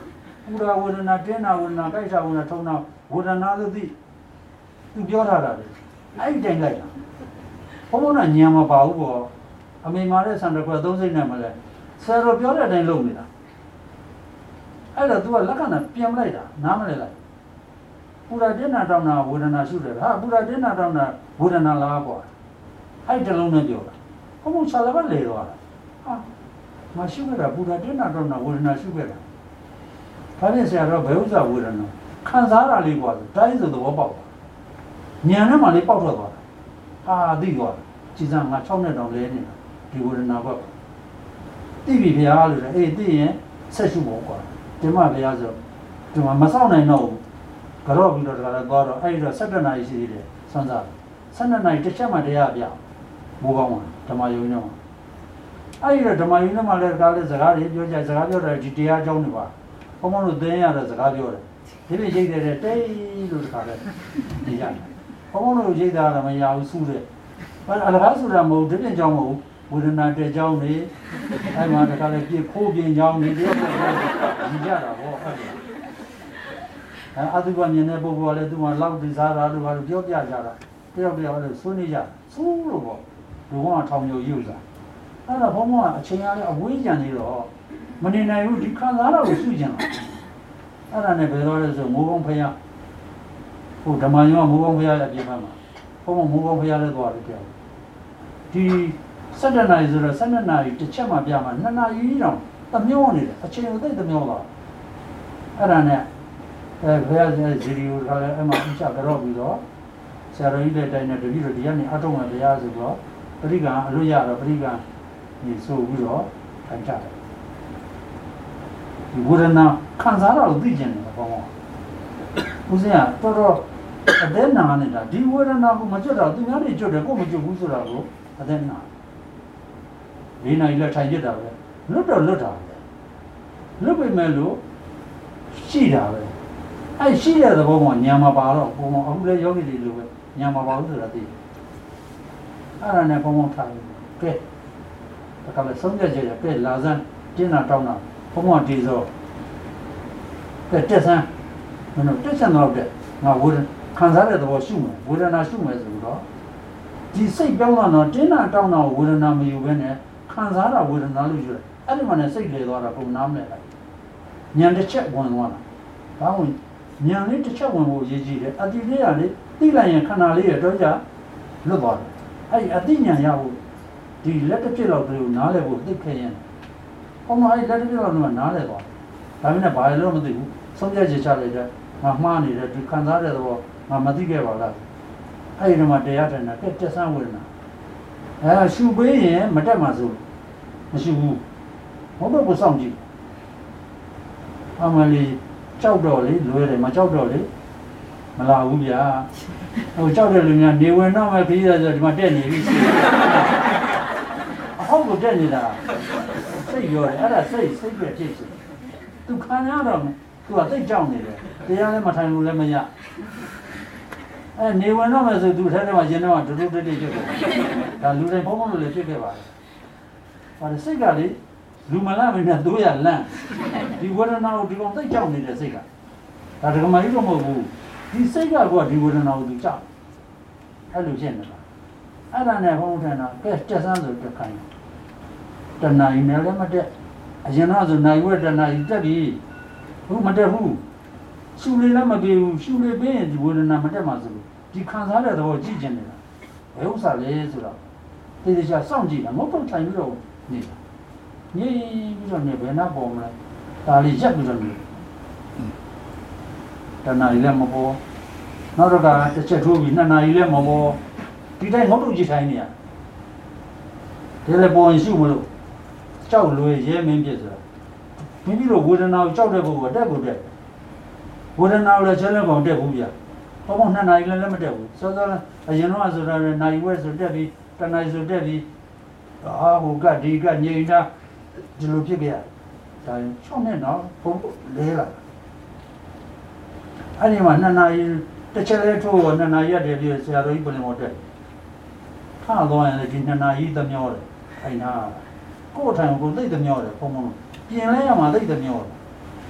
Pura Wurana, Tena Wurana, Kaisa Wurana, Tona, Wurana, the Biota. I didn't like them. Pomona Nyama Bau, I mean, Mares and those in Namale. Sarah Biota and Lumina. I don't do a Lacana, Piam later, Namale. Pura dinner down now, Wurana shooter. Ah, Pura dinner down now, Wurana Labo. I tell Luna Biota. Como Salava later. Ah, my sugar, Pura dinner down now, Wurana sugar. Parisera Beuza Wurana. Kanzara Liwa, dies of the Wabba. Niana Mali Papa. Ah, the one. Chizan, my tongue on Lenin. You wouldn't know. TV, a session walker. The Maviazo. To my Masana, no. Garobi, Garo, I Saturday night, Sansa. Sunday night, the Chama de Abia. Move on, Tamayuno. I read Tamayuno, my little Zagari, you just Zagari, GTA Joniva. Como they are as a radio. They may take a day to the car. Como they are my Yasude. But Alhazura moved in Jomo, wouldn't not a Johnny. I want to call it Kobe Johnny. Other one you never wanted to love desire out of your Yara. They'll be all the Sunija. So, the one from your user. And a homo, a chain of Wijan. Manina, you can't allow Susan. I don't never a move on paya. Who Damayo move on paya at Yamama. Homo move on paya at water. The Sunday night or Sunday night, the Chama Biama, Nana, you know, the mule, a chain of the mule. I don't know. Where the Ziri, Emma, Chakarobi, Sarah, you let in the video, the Yanni Atoma, the Yazago, Briga, Luya, Briga, is so good, and chat. You wouldn't now, Kanzara region of Homo. Uzia, Toro, a then Nanita, do you wouldn't know Majora, do not enjoy the Gomu Guzurago, a then now. Rina, you let I get out. Look at Look at Melu, she died. I see the woman, Yamabaro, who Yogi do it, Yamabaro. I don't know more time. Pet. The color Sunday, pet Lazan, dinner town, Homo Tizo. The Tessan, you know, Tessan of that. Now wouldn't consider the assume, wouldn't assume as you go. The say Belmano, dinner town now wouldn't know you win it, Kanzara wouldn't know you. Anyone say they are from Namle. Nyan the check one. Nyan to check one was easy. At the day, Tilan Canali, Doja, look on. I think Yahu, the letter chill of blue, Nalevo, the Kayan. Oh, my letter chill of Nalevo. I mean, a bylaw of the some judge charger, Mahmani, that you can't have or Mamadiga. I know my day and I get the sun winner. I should be here, Madamazu. She woo. What was something? Amali, Chow Dolly, Louis, my Chow Dolly, Malawuya. Oh, Chow Dolly, they were not my peers at my denny. How would Denny that? Say your other say, secret teacher. To Canada, to a big Johnny. They are my time, Lemaya. And they were not as to do that, you know, to do the digital. And Lude Pomo will take about it. But the cigarette, Lumala in a doya land. You wouldn't know to go take down in the cigar. That's a Marido. He cigar what you wouldn't know to chop. I do general. I don't have home and just answer the kind. The nine element. As you know, the night word and I study. Who matter who? Surely Lamadu, surely beans wouldn't know Madamazu. You can't have the whole general. I also lays it up. This is just some G, and multiple time road. Ye, you don't never enough bomb. Tali Jackson. The Nailamabo. Not a guy, the Chetubi, Nailamabo. Did I not do Gitania? Telebo and Sumulo. Chow Louis, Yemen. Maybe you wouldn't know Chow Devo, Devo dead. Wouldn't know the Jelabo Debuya. Come on, an island limited. So that as you know, as a night was a Debbie, the nice of Debbie. Ah, who got the got Nina, Jelupia. Time, show me now, for Lela. Anyone, and I, the Cheleto, and I had a view, say, I don't even know that. How long and I eat the mule? I know. Go time will take the mule, Pomo. Pianama, take the mule.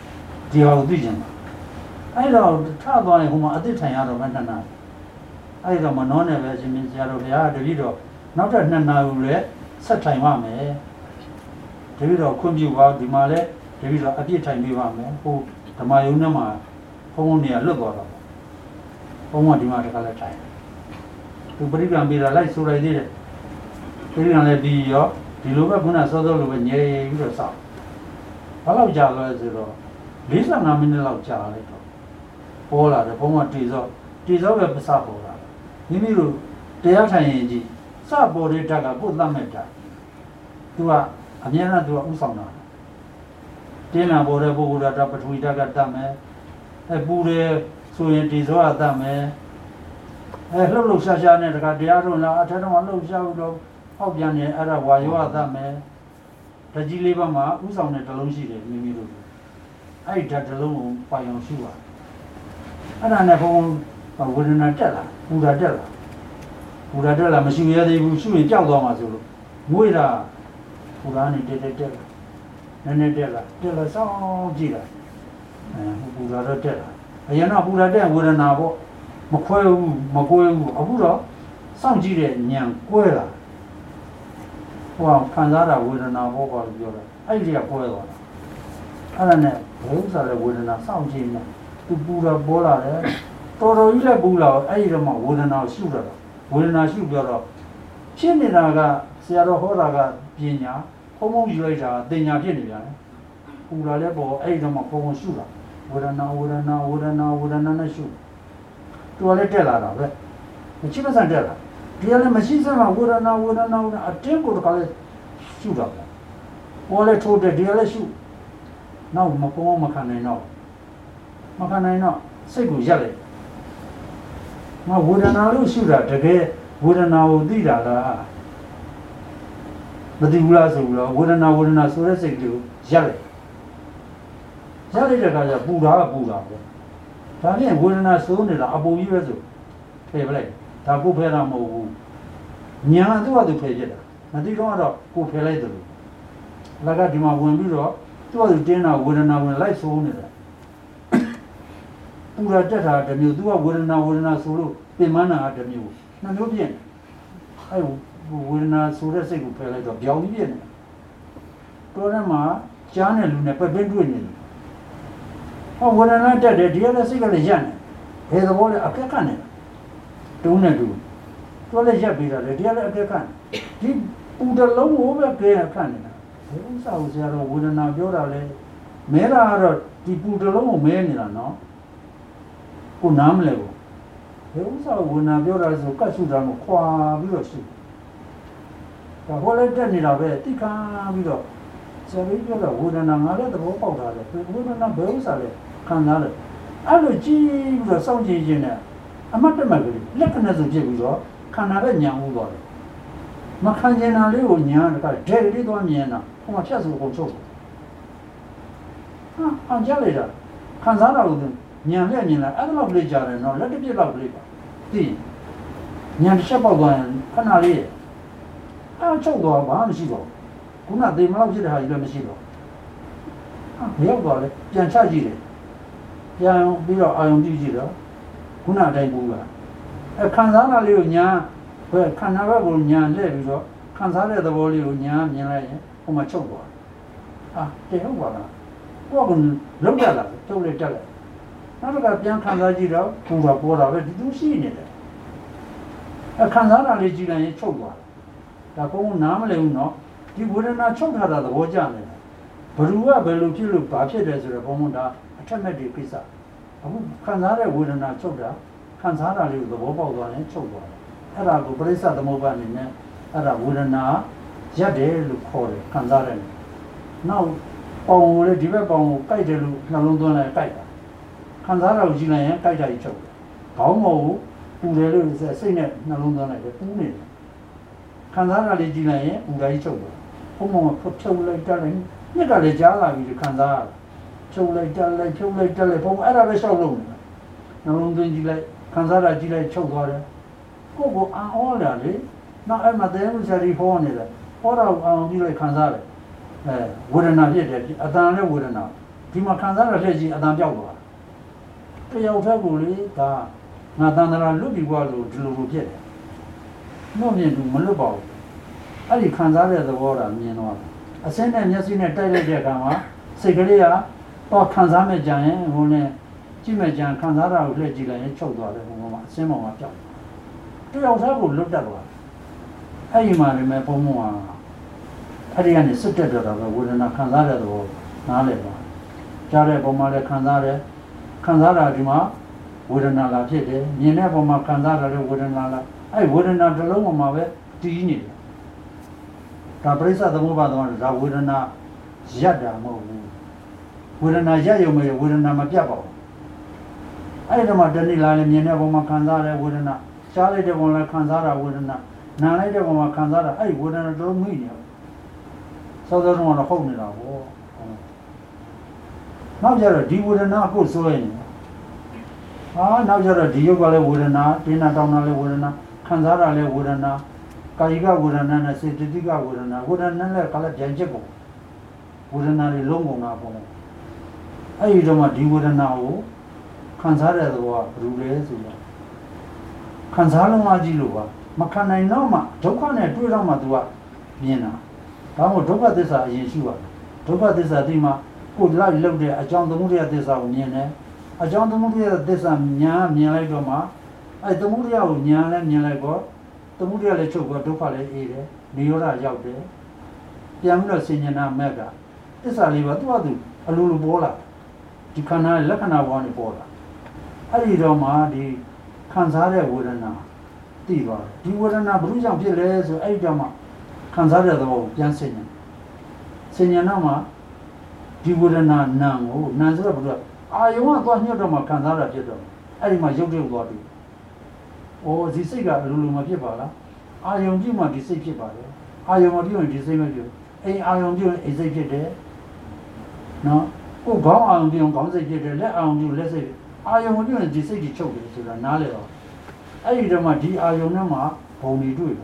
ဒီဟာကိုသိချင်တာအဲ့တော့ထသွားရင်ဟိုမှာအသိထိုင်ရတော့မှနှစ်နာအဲ့တော့မနှောနဲ့ပဲရှင်မြင်းဆရာတော်ဘုရားတပည့်တော်နောက်ထပ်နှစ်နာကိုလည်းဆက်ထိုင်ပါမယ်တပည့်တော်ခွင့်ပြုပါဒီမှာလည်းတပည့်တော်အပြည့်ထိုင်ပေးပါမယ်ဟိုဓမ္မယုံနဲ့မှာဘုံဘုံနေရာလွတ်သွားတော့ဘုံဘုံဒီမှာတခါလဲထိုင်သူပရိက္ခဏပေးတာလိုက်ဆိုလိုက်သေးတယ်ပရိက္ခဏလည်းပြီးရောဒီလိုပဲခုနစောစောလိုပဲညဲပြီးတော့စောင့်ဘာလို့ကြာလဲဆိုတော့45မိနစ်လောက်ကြာလိုက်တော့ပေါ်လာတယ်ဘုံဘုံတေစောပဲပစပေါ်လာမိမိတို့တရားထိုင်ရင်ကြီးစပေါ်တဲ့ဓာတ်ကကိုယ်သတ်မဲ့ဓာတ်သူကအမြဲတမ်းသူကဥဆောင်တာတင်းလာပေါ်တဲ့ပုဂ္ဂိုလ်ဓာတ်ပထဝီဓာတ်ကတတ်မယ်ပူတယ်ဆိုရင်တေစောကတတ်မယ်လှုပ်ရှားနဲ့တခါတရားထုံးလာအထက်တော့လှုပ်ရှားပြီးတော့ဟောက်ပြန်နေအဲ့ဒါဝါယောကတတ်မယ်ဓာတ်ကြီးလေးပါးမှာဥဆောင်တဲ့တစ်လုံးရှိတယ်မိမိတို့အဲ့ဒီဓာတ်တစ်လုံးကိုပိုင်အောင်ရှုပါအဲ့ဒါနဲ့ဘုံဝေဒနာတက်လာပူတာတက်လာမရှိရသေးဘူးရှုရင်ကြောက်သွားမှာဆိုလို့ငွေတာပူတာနေတက်လာနည်းနည်းတက်လာစောင်းကြည့်လာပူတာတော့တက်လာအရင်ကပူတာတက်ဝေဒနာပေါ့မခွဲဘူးမကွဲဘူးအခုတော့စောင့်ကြည့်တဲ့ဉာဏ်ကွဲလာဟိုခံစားတာဝေဒနာပေါ့ပါလို့ပြောတယ်အဲ့ဒီကကွဲသွားတာအဲ့ဒါနဲ့ဘယ်ဥစ္စာလဲဝေဒနာစောင့်ကြည့်နေသူပူတာပေါ်လာတယ်တော်တော်ကြီးလည်းပူလာအဲ့ဒီတော့မှဝေဒနာရှုတော့ဝေဒနာရှုပြောတော့ဖြစ်နေတာကဆရာတော်ဟောတာကပညာဘုံဘုံယူလိုက်တာတင်ညာဖြစ်နေပြန်တယ်ပူလာလည်းပေါ်အဲ့ဒီတော့မှဘုံဘုံရှုတာဝေဒနာနဲ့ရှုတော်လည်းတက်လာတာပဲမရှိမဆန်တက်လာဒီကလည်းမရှိစမ်းမှာဝေဒနာအတင်းကိုတခါလဲရှုတာပေါ့ပေါ်လည်းထိုးတယ်ဒီကလည်းရှုနောက်မကုန်းမခံနိုင်တော့စိတ်ကိုရက်လိုက်မဝေဒနာလို့ရှုတာတကယ်ဝေဒနာကိုသိတာလားမသိဘူးလားဆိုတော့ဝေဒနာဆိုတဲ့စိတ်ကိုရက်လိုက်တဲ့အခါကျပူတာပဲဒါဖြင့်ဝေဒနာစိုးနေတာအပူကြီးပဲဆိုဖယ်ပလိုက်ဒါကိုဖယ်တာမဟုတ်ဘူးညာသူ့ဟာသူဖယ်ပြတာမသိတော့ကိုဖယ်လိုက်တယ်လက်ကဒီမှာဝင်ပြီးတော့သူ့ဟာသူတင်းတာဝေဒနာဝင်လိုက်စိုးနေတာပူတာတက်တာတစ်မျိုးသူကဝေဒနာဆိုလို့ပြင်မနာတစ်မျိုးနှစ်မျိုးပြင်းအဲဝေဒနာဆိုတဲ့စိတ်ကိုဖယ်လိုက်တော့ပြောင်းပြီးပြင်းနေတော်ထဲမှာကြားတဲ့လူနဲ့ပက်ပင်းတွေ့နေတယ်ဝေဒနာတက်တယ်ဒီကလည်းစိတ်ကလည်းရက်နေဘယ်သဘောလဲအကက်ကနေတုံးနဲ့တူတော်လည်းရက်ပြီးတာလေဒီကလည်းအကက်ကနေဒီပူတလုံးကိုပဲကဲခန့်နေတာဘယ်ဥစ္စာကိုဆရာတော်ဝေဒနာပြောတာလဲမဲတာကတော့ဒီပူတလုံးကိုမဲနေတာနော်ကိုနားမလဲဘူးဘယ်ဥစ္စာကိုဝေဒနာပြောတာဆိုကတ်ရှုတာကိုခွာပြီးတော့ရှုဒါဟောလည်းတက်နေတာပဲတိခါပြီးတော့ဆရာကြီးပြောတာဝေဒနာငါလည်းသဘောပေါက်တာလေဝေဒနာဘယ်ဥစ္စာလဲခံစားတယ်အဲ့လိုကြည့်ပြီးတော့စောင့်ကြည့်ခြင်းနဲ့အမတ်တမတ်ကလေးလက္ခဏာစုဖြစ်ပြီးတော့ခန္ဓာရဲ့ဉာဏ်ဥသွားတယ်မခံကျင်တာလေးကိုဉာဏ်ကဒဲလေးသွားမြင်တာဟိုမှာဖြတ်စုကုန်ချုပ်ဟာကြလိုက်တာခံစားတာကိုဉာဏ်နဲ့မြင်လာအဲ့ဒါလောက်လေးကြားတယ်နော်လက်တစ်ပြက်လောက်ကလေးပါသိဉာဏ်တစ်ချက်ပေါက်သွားရင်ခဏလေးအဲ့ချုပ်သွားဘာမှမရှိတော့ခုနသေမလောက်ဖြစ်တဲ့ဟာကြီးလည်းမရှိတော့မရောက်တော့လေပြန်ချကြည့်တယ်ပြန်ပြီးတော့အာယုံကြည့်ကြည့်တော့ခုနအတိုင်းပူတာခံစားတာလေးကိုညာဘယ်ခန္ဓာဘက်ကိုညာလှည့်ပြီးတော့ခံစားတဲ့သဘောလေးကိုညာမြင်လိုက်ရင်ဟိုမှာချုပ်သွားတယ်ဟုတ်ပါလားကိုကလုံးရလာချုပ်လိုက်တက်လိုက်နောက်တစ်ခါပြန်ခံစားကြည့်တော့ပူတာပေါ်တာပဲဒီလိုရှိနေတယ်ခံစားတာလေးကြည့်လိုက်ရင်ချုပ်သွားတယ်ဒါကုန်းနားမလည်ဘူးနော်ဒီဝေဒနာချုပ်ထားတာသဘောကျနေတယ်ဘယ်လိုကဘယ်လိုဖြစ်လို့ဘာဖြစ်တယ်ဆိုတော့ဘုံဘုံဒါအထက်မဲ့ဒီကိစ္စအခုခံစားတဲ့ဝေဒနာချုပ်တာခံစားတာလေးကိုသဘောပေါက်သွားရင်ချုပ်သွားတယ်အဲ့ဒါကိုပရိစ္ဆသမုပ္ပါဒ်အနေနဲ့အဲ့ဒါဝေဒနာရက်တယ်လို့ခေါ်တယ်ခံစားတယ်နောက်ပေါင်ကိုလေဒီဘက်ပေါင်ကိုကြိုက်တယ်လို့နှလုံးသွင်းလိုက်ကြိုက်တာခံစားတာကိုကြည့်လိုက်ရင်ကြိုက်တာကြီးချုပ်တယ်ခေါင်းမောကိုပူတယ်လို့စိတ်နဲ့နှလုံးသွင်းလိုက်တယ်ပူနေတယ်ခံစားတာလေးကြည့်လိုက်ရင်ပူတာကြီးချုပ်တယ်ဘုံမောကဖြုတ်လိုက်တက်လိုက်မြစ်ကလည်းကြားလာပြီးခံစားရချုပ်လိုက်တက်လိုက်ဖြုတ်လိုက်တက်လိုက်ဘုံအဲ့ဒါပဲရှောက်လို့နေတာနှလုံးသွင်းကြည့်လိုက်ခံစားတာကြည့်လိုက်ချုပ်သွားတယ်ကိုအံ့ဩလာလေနောက်အဲ့မှာတဲမှုစရီဟောနေတယ်ဟောတော့အောင်ကြည့်လိုက်ခံစားတယ်ဝေဒနာဖြစ်တယ်အတန်နဲ့ဝေဒနာဒီမှာခံစားရတဲ့ကြီးအတန်ပြောက်သွားတယောက်ထက်ကိုလေဒါငါတန်တရာလွတ်ပြီးကွာလို့ဒီလိုဖြစ်တယ်နှုတ်မြင်သူမလွတ်ပါဘူးအဲ့ဒီခံစားတဲ့သဘောတာမြင်တော့အစင်းနဲ့မျက်စိနဲ့တိုက်လိုက်တဲ့အခါမှာစိတ်ကလေးကတော့ခံစားမဲ့ကြရင်ဟိုနဲ့ကြည့်မဲ့ကြခံစားတာကိုလှည့်ကြည့်လိုက်ရင်ချုပ်သွားတယ်ဟိုမှာအစင်းပေါ်မှာပြောက်တယောက်ထက်ကိုလွတ်တတ်သွားအဲ့ဒီမှာလည်းမဲ့ပုံမှန်ဟာအဲ့ဒီကနေစစ်တက်တော့ပဲဝေဒနာခံစားတဲ့သဘောနားလည်ပါကြားတဲ့ပုံမှာလည်းခံစားတယ်ခံစားတာဒီမှာဝေဒနာလာဖြစ်တယ်မြင်တဲ့ပုံမှာခံစားတာလည်းဝေဒနာလာအဲ့ဝေဒနာတစ်လုံးပေါ်မှာပဲတည်နေတယ်ဒါပရိစ္ဆသမုပ္ပါဒ်ဒါဝေဒနာရပ်တာမဟုတ်ဘူးဝေဒနာရပ်ရုံပဲဝေဒနာမပြတ်ပါဘူးအဲ့ဒီမှာတဏှိလာလည်းမြင်တဲ့ပုံမှာခံစားတယ်ဝေဒနာကြားလိုက်တဲ့ပုံလည်းခံစားတာဝေဒနာနားလိုက်တဲ့ပုံမှာခံစားတာအဲ့ဝေဒနာတစ်လုံးမိနေတယ်စောစောကတော့ဟုတ်နေတာပေါ့နောက်ကြတော့ဒီဝေဒနာကိုစွဲနေနောက်ကြတော့ဒီယုတ်ကလည်းဝေဒနာတင်းနာတောင်းတာလည်းဝေဒနာခံစားတာလည်းဝေဒနာကာယကဝေဒနာနဲ့စေတသိကဝေဒနာဝေဒနာနဲ့ကလည်းပြန်ချက်ပုံဝေဒနာတွေလုံးကုန်တာပေါ့အဲ့ဒီတော့မှဒီဝေဒနာကိုခံစားတဲ့သဘောကဘယ်လိုလဲဆိုတော့ခံစားလုံးမကြည့်လို့ပါမခံနိုင်တော့မှဒုက္ခနဲ့တွေ့တော့မှ तू ကမြင်တာဒါမှမဟုတ်ဒုက္ခသစ္စာအရင်ရှိပါဒုက္ခသစ္စာဒီမှာကိုယ်လိုက်လုပ်တဲ့အကြောင်းသမုဒယသစ္စာကိုမြင်တယ်အကြောင်းသမုဒယသစ္စာညာမြင်လိုက်တော့မှအဲသမုဒယကိုညာလည်းမြင်လိုက်တော့သမုဒယလည်းချုပ်တော့ဒုက္ခလည်းအေးတယ်နိရောဓရောက်တယ်ပြန်ပြီးတော့ဆင်ញနာမဲ့ကသစ္စာလေးပါသူ့အတူအလိုလိုပေါ်လာဒီခန္ဓာလက္ခဏာဘောကနေပေါ်လာအဲ့ဒီတော့မှဒီခံစားတဲ့ဝေဒနာသိသွားတယ်ဒီဝေဒနာဘယ်လိုကြောင့်ဖြစ်လဲဆိုအဲ့ဒီတော့မှခံစားတဲ့သဘောကိုပြန်ဆင်ញတော့မှဒီဝေဒနာနာကိုနာဆိုတော့ဘယ်လိုအာယုံကတော့ညှို့တော့မှခံစားတာဖြစ်တော့အဲ့ဒီမှာရုပ်ရုပ်သွားပြီ။အိုးဒီစိတ်ကလူလူမဖြစ်ပါလား။အာယုံကြည့်မှဒီစိတ်ဖြစ်ပါတယ်။အာယုံမကြည့်ရင်ဒီစိတ်မဖြစ်ဘူး။အိမ်အာယုံကြည့်ရင်အိမ်စိတ်ဖြစ်တယ်။နော်။ကိုခေါင်းအာယုံကြည့်ရင်ခေါင်းစိတ်ဖြစ်တယ်။လက်အာယုံကြည့်လက်စိတ်အာယုံမကြည့်ရင်ဒီစိတ်ကြီးချုပ်တယ်ဆိုတာနားလည်တော့အဲ့ဒီတော့မှဒီအာယုံနဲ့မှဘုံတွေတွေ့တာ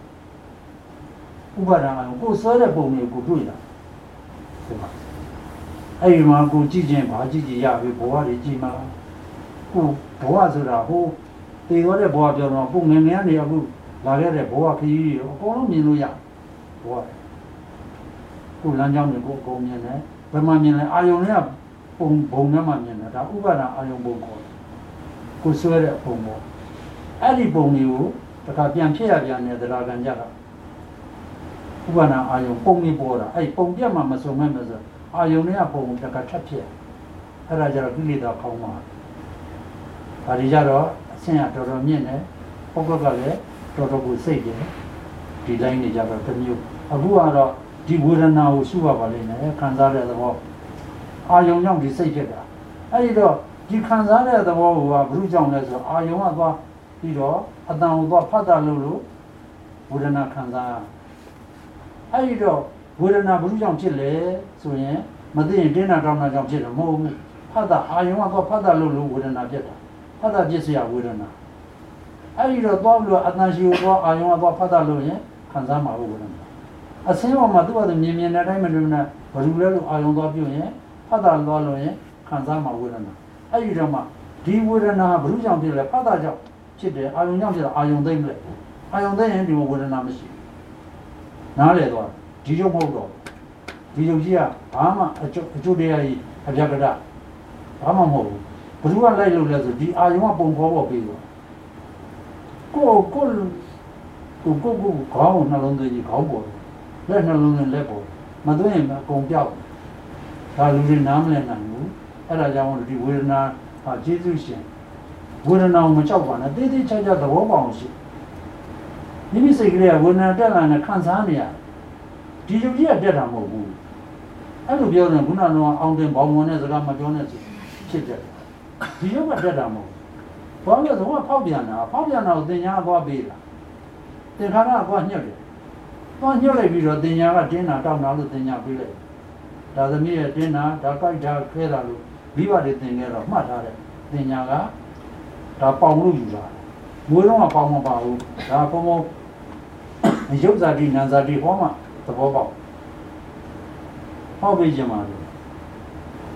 ။ဥပါဒံအာယုံကိုဆွဲတဲ့ပုံတွေကိုတွေ့တာ။ဟုတ်ပါအဲ့ဒီမှာကိုကြည့်ခြင်းဘာကြည့်ကြည့်ရပြီဘဝတွေကြည့်မှာကိုဘဝဆိုတာဟိုတည်သွားတဲ့ဘဝပြောတော့ကိုငငယ်ကနေအခုလာခဲ့တဲ့ဘဝခရီးတွေအကုန်လုံးမြင်လို့ရဘဝကိုလမ်းကြောင်းတွေကိုအကုန်မြင်တယ်ဘယ်မှာမြင်လဲအာယုံတွေကပုံဘုံနဲ့မှမြင်တယ်ဒါဥပါဒအာယုံဘုံခေါ်တယ်ကိုဆွဲတဲ့ပုံပေါ့အဲ့ဒီပုံတွေကိုတခါပြန်ဖြစ်ရပြန်တယ်တရားခံကြတာဥပါဒအာယုံပုံနေပေါ်တာအဲ့ပုံပြတ်မှမစုံမဲ့မဆိုအာယုံတွေကပုံတကထပ်ဖြစ်အဲ့ဒါကြတော့ကိလေသာခေါင်းမှာဒါတွေကြတော့အဆင့်ကတော်တော်မြင့်တယ်ပုဂ္ဂိုလ်ကလည်းတော်တော်ကိုစိတ်တယ်ဒီတိုင်းနေကြတော့တစ်မျိုးအခုကတော့ဒီဝေဒနာကိုရှုရပါလိမ့်မယ်ခံစားတဲ့သဘောအာယုံကြောင့်ဒီစိတ်ဖြစ်တာအဲ့ဒီတော့ဒီခံစားတဲ့သဘောကဘယ်လိုကြောင့်လဲဆိုတော့အာယုံကသွားပြီးတော့အတန်ကိုသွားဖတ်တာလို့ဝေဒနာခံစားအဲ့ဒီတော့ဝေဒနာဘယ်လိုကြောင့်ဖြစ်လဲဆိုရင်မသိရင်တင်းနာတောင်းတာကြောင့်ဖြစ်တယ်မဟုတ်ဘူးဖတ်တာအာယုံကတော့ဖတ်တာလို့ဝေဒနာဖြစ်တာဖတ်တာဖြစ်เสียဝေဒနာအဲ့ဒီတော့သွားလို့အတန်ရှိကိုသွားအာယုံကတော့ဖတ်တာလို့ရင်ခံစားမှာဝေဒနာအစင်းပေါ်မှာသူ့ဘာလို့မြင်မြင်တဲ့အတိုင်းမလို့နဲ့ဘယ်လိုလဲလို့အာယုံသွားပြုရင်ဖတ်တာသွားလို့ရင်ခံစားမှာဝေဒနာအဲ့ဒီတော့မှဒီဝေဒနာဘယ်လိုကြောင့်ဖြစ်လဲဖတ်တာကြောင့်ဖြစ်တယ်အာယုံကြောင့်ဖြစ်တာအာယုံသိမ့်မလဲအာယုံသိမ့်ရင်ဒီဝေဒနာမရှိနားလေသွားဒီရုပ်မဟုတ်တော့ဒီရုပ်ကြီးကဘာမှအကျိုးတရားကြီးအပြတ်ကတဘာမှမဟုတ်ဘူးဘယ်သူကလိုက်လို့လဲဆိုဒီအာယုံကပုံခေါ်ပေါ်ပြီးတော့ကိုခေါင်းနှလုံးသွင်းကြီးခေါင်းပေါ်လက်နှလုံးသွင်းလက်ပေါ်မသွင်းရင်အကုန်ပြောက်ဒါလူတွေနားမလည်နိုင်ဘူးအဲ့ဒါကြောင့်ဒီဝေဒနာဟာကျေးဇူးရှင်ဝေဒနာကိုမကြောက်ပါနဲ့တေးသေးချာချာသဘောပေါက်အောင်ရှိမိမိစိတ်ကလေးကဝေဒနာတက်လာနဲ့ခံစားနေရဒီလူကြီးကတက်တာမဟုတ်ဘူးအဲ့လိုပြောရင်ခုနကတော့အောင်တင်ဘောင်ဝင်တဲ့စကားမပြောနဲ့ဖြစ်တယ်ဒီရုပ်ကတက်တာမဟုတ်ဘာလို့လဲဆိုတော့ဖောက်ပြန်တာကိုသင်ညာသွားပေးတာသင်္ခါရကညှက်တယ်သွားညှက်လိုက်ပြီးတော့သင်ညာကတင်းတာတောင်းတာလို့သင်ညာပေးလိုက်ဒါသမီးရဲ့တင်းတာဒါကြိုက်တာခဲတာလို့မိဘတွေသင်ခဲ့တော့မှတ်ထားတယ်သင်ညာကဒါပေါင်လို့ယူတာမွေးတော့ပေါင်မပါဘူးဒါပုံပုံရုပ်ဇာတိနာဇာတိဟောမှသဘောပေါက်ဟောပေးခြင်းပါလို့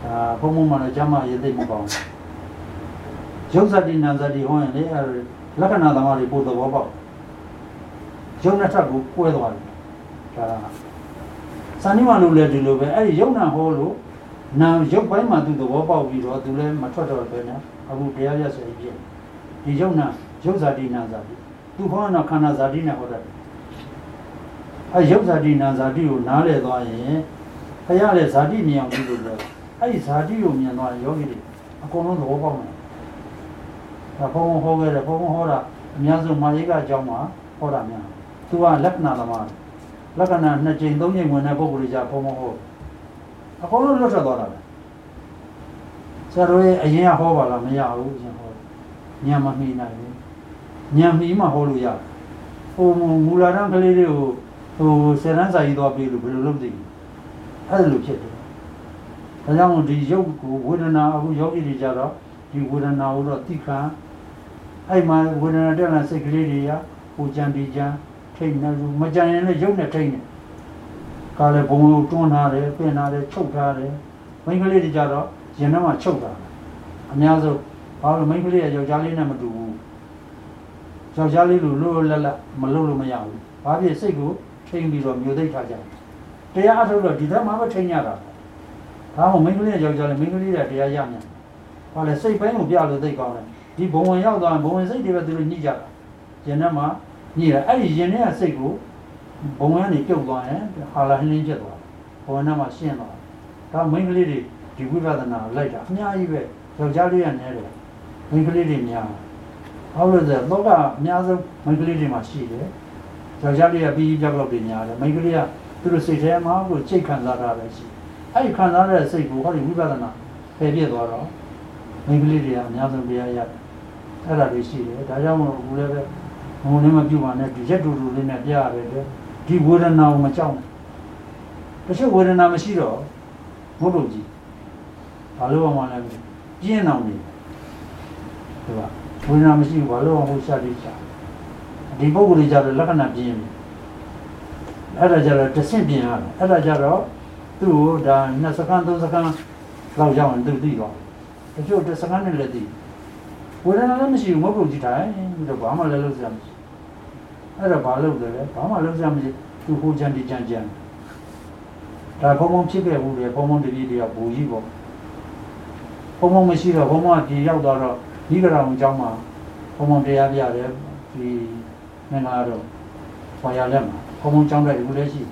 ဘုံဘုံမှလည်းကျမ်းမာရေးသိမပေါင်းရုပ်ဇတိနာဇတိဟောရင်လေလက္ခဏာသမားတွေပို့သဘောပေါက်ရုပ်နဲ့ထပ်ကိုကွဲသွားတယ်ဒါစာနိမလို့လည်းဒီလိုပဲအဲ့ဒီရုပ်နာဟောလို့နာရုပ်ပိုင်းမှာသူသဘောပေါက်ပြီးတော့သူလည်းမထွက်တော့ပဲနဲ့အခုတရားရဆိုပြီးဒီရုပ်နာရုပ်ဇတိနာဇတိသူဟောတော့ခန္ဓာဇတိနဲ့ဟောတယ်အဲ့ရုပ်ဇတိနာဇတိကိုနားလည်သွားရင်ဘုရားလည်းဇာတိမြင်အောင်ပြုလို့ပြောအဲ့ဒီဇာတိကိုမြင်သွားရင်ယောဂီတွေအကုန်လုံးသဘောပေါက်တယ်ဒါဘုံဟောခဲ့တယ်ဘုံဟောတာအများဆုံးမာရိကအကြောင်းမှာဟောတာများသူကလက္ခဏာသမားလက္ခဏာ2ကြိမ်3ကြိမ်ဝင်တဲ့ပုဂ္ဂိုလ်ကြီးကဘုံဟောအကုန်လုံးလွတ်ထွက်သွားတာပဲဆရာတို့ရဲ့အရင်ကဟောပါလားမရဘူးရှင်ဟောညံမမီနိုင်ဘူးညံမီမှဟောလို့ရတယ်ဟိုမူလာတန်းကလေးတွေကိုဆယ်တန်းစာကြီးသွားပြီးလို့ဘယ်လိုလုပ်သိလဲအဲ့လိုဖြစ်တယ်ဒါကြောင့်ဒီရုပ်ကိုဝေဒနာအခုယောဂီတွေကြတော့ဒီဝေဒနာကိုတော့သိခံအဲ့မှာဝေဒနာတက်လာစိတ်ကလေးတွေကဟိုကြံဒီကြံထိတ်နေလို့မကြံရင်လည်းရုပ်နဲ့ထိတ်နေကားလည်းဘုံလိုတွန်းထားတယ်ပြင်ထားတယ်ချုပ်ထားတယ်မိန်းကလေးတွေကြတော့ရင်ထဲမှာချုပ်တာအများဆုံးဘာလို့မိန်းကလေးကယောက်ျားလေးနဲ့မတူဘူးယောက်ျားလေးလိုလိုလက်လက်မလုပ်လို့မရဘူးဘာဖြစ်စိတ်ကိုထိတ်ပြီးတော့မျိုးသိထားကြတယ်တရားအထုတ်တော့ဒီဘက်မှာပဲထိတ်ရတာဒါမှမဟုတ်မိန်းကလေးယောက်ျားလေးမိန်းကလေးတွေတရားရမယ်ဘာလဲစိတ်ပိုင်းကိုပြလို့သိကောင်းတယ်ဒီဘုံဝင်ရောက်သွားဘုံဝင်စိတ်တွေပဲသူတို့ညှိကြတာရင်ထဲမှာညှိတယ်အဲ့ဒီရင်ထဲကစိတ်ကိုဘုံဝင်ကနေပြုတ်သွားရင်ဟာလာဟင်းလင်းဖြစ်သွားဘုံဝင်ထဲမှာရှင်းသွားဒါမိန်းကလေးတွေဒီဝိပဿနာလိုက်တာအများကြီးပဲယောက်ျားလေးကနည်းတယ်မိန်းကလေးတွေများဘာလို့လဲဆိုတော့ကအများဆုံးမိန်းကလေးတွေမှာရှိတယ်ယောက်ျားလေးကပြီးပြောက်တော့တွေများတယ်မိန်းကလေးကသူတို့စိတ်ထဲမှာကိုစိတ်ခံစားတာပဲရှိအဲ့ဒီခံစားတဲ့စိတ်ကိုဟောဒီဝိပဿနာဖယ်ပြစ်သွားတော့မိန်းကလေးတွေကအများဆုံးတရားရတယ်အဲ့ဒါတွေရှိတယ်ဒါကြောင့်မို့အခုလည်းပဲဘုံနဲ့မပြုတ်ပါနဲ့ဒီရက်တူတူလေးနဲ့ပြရတယ်ဒီဝေဒနာကိုမကြောက်နဲ့တချို့ဝေဒနာမရှိတော့ဘုဒ္ဓကြီးဘာလို့မှလည်းပြင်းအောင်နေဒီပါဝေဒနာမရှိဘူးဘာလို့ဟိုရှာတိချာဒီပုဂ္ဂိုလ်တွေကြတော့လက္ခဏာပြင်းပြီအဲ့ဒါကြတော့တဆင့်ပြင်းရတယ်အဲ့ဒါကြတော့သူ့ကိုဒါ2စက္ကန့်3စက္ကန့်လောက်ရောက်ရင်သူသိသွားတချို့1စက္ကန့်နဲ့လည်းသိဝေဒနာလည်းမရှိဘူးမဟုတ်ဘူးကြည့်တိုင်းပြီးတော့ဘာမှလည်းလုပ်စရာမရှိအဲ့ဒါဘာလုပ်တယ်လဲဘာမှလုပ်စရာမရှိသူဟိုကြံဒီကြံဒါဘုံဘုံဖြစ်ခဲ့ဘူးလေဘုံဘုံတတိတယောက်ဘူကြီးပေါ့ဘုံဘုံမရှိတော့ဘုံဘုံကဒီရောက်သွားတော့ဒီကရာအောင်ကျောင်းမှာဘုံဘုံတရားပြတယ်ဒီမင်္ဂလာတော့ခေါ်ရလက်မှာဘုံဘုံကျောင်းတဲ့လူလည်းရှိ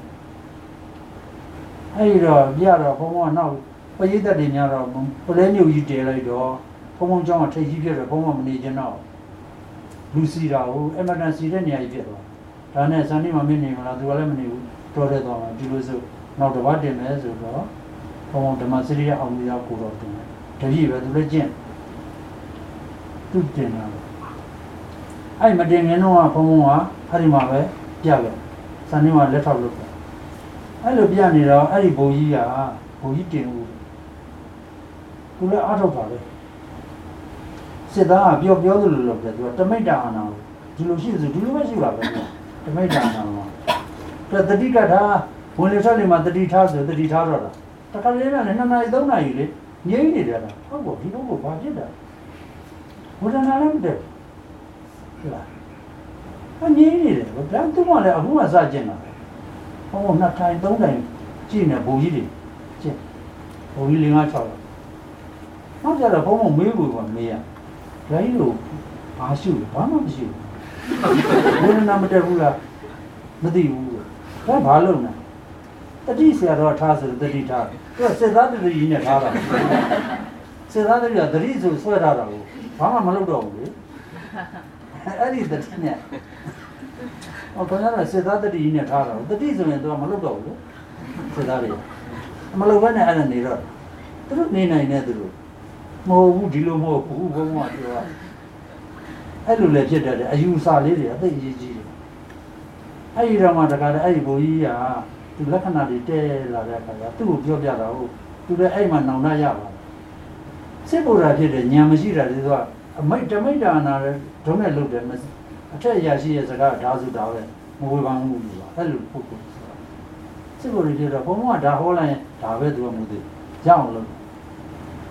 အဲ့ဒီတော့ပြတော့ဘုံဘုံကနောက်ပရိသတ်တွေများတော့ပလဲမြုပ်ကြီးတဲလိုက်တော့ဘုံဘုံကျောင်းကထိတ်ကြီးဖြစ်တယ်ဘုံဘုံမနေချင်တော့လူစီတာကိုအမတန်စီတဲ့နေရာကြီးဖြစ်သွားဒါနဲ့ဇန်နီမမင်းနေမလားသူကလည်းမနေဘူးတော်တဲ့သွားမှာဒီလိုဆိုနောက်တစ်ပတ်တင်မယ်ဆိုတော့ဘုံဘုံဓမ္မစရိယအောင်ပြီးတော့ကိုတော့တင်တယ်တပည့်ပဲသူလည်းကျင့်သူတင်တာအဲ့မတင်ငင်းတော့ဘုံဘုံကအဲ့ဒီမှာပဲပြခဲ့ဇန်နီမလက်ထောက်လုပ်တယ်အဲ့လိုပြနေတော့အဲ့ဒီဘုံကြီးကဘုံကြီးတင်ဦးသူလည်းအားထုတ်ပါပဲစစ်သားကပြောသလိုလုပ်တယ်သူကတမိတ်တာအာနာဒီလိုရှိဆိုဒီလိုပဲရှိပါပဲတမိတ်တာအာနာမှာတတိကထာဝင်လေထွက်လေမှာတတိထားဆိုတတိထားတော့တာတခါလေးနဲ့2နာရီ3နာရီလေငြိမ့်နေတယ်လားဟုတ်ကောဒီလိုကိုဘာဖြစ်တာဝေဒနာလည်းမတည့်ဟုတ်လားအငြိမ့်နေတယ်ဗျာသူကလည်းအခုမှစကျင်တာဟော2ထိုင်3ထိုင်ကြည့်နေဘုံကြီးတွေကျင့်ဘုံကြီး5 6နောက်ကြတော့ဘုံဘုံမေးဘူးကမေးရဒါကြီးလို့ဘာရှိလဲဘာမှမရှိဘူးဝေဒနာမတက်ဘူးလားမသိဘူးဒါဘာလို့လဲတတိဆရာတော်ထားဆိုတတိထားသူကစစ်သားတတိကြီးနဲ့ထားတာစစ်သားတတိကတတိဆိုဆွဲထားတာကိုဘာမှမလုပ်တော့ဘူးလေအဲ့ဒီတတိနဲ့ဟောခေါင်းကစစ်သားတတိကြီးနဲ့ထားတာတတိဆိုရင်သူကမလုပ်တော့ဘူးလေစစ်သားတွေမလုပ်ဘဲနဲ့အဲ့ဒါနေတော့သူတို့နေနိုင်တဲ့သူတို့မဟုတ်ဘူးဒီလိုမဟုတ်ဘူးဘုံကပြောအဲ့လိုလည်းဖြစ်တတ်တယ်အယူဆလေးတွေအသိအရေးကြီးတယ်အဲ့ဒီတော့မှတခါတည်းအဲ့ဒီဘိုးကြီးကသူလက္ခဏာတွေတဲလာတဲ့အခါကျသူ့ကိုပြောပြတာဟုတ်သူလည်းအဲ့မှနောင်တရပါစစ်ဘုရားဖြစ်တဲ့ဉာဏ်မရှိတာလေသူကအမိတ်တမိတ်တာနာလည်းဒုံးနဲ့လုပ်တယ်အထက်အရာရှိရဲ့စကားဒါစုဒါပဲမဝေဖန်ဘူးလို့ပါအဲ့လိုပုဂ္ဂိုလ်စစ်ဘုရားဖြစ်တော့ဘုံကဒါဟောလိုက်ရင်ဒါပဲသူကမသိရအောင်လုပ်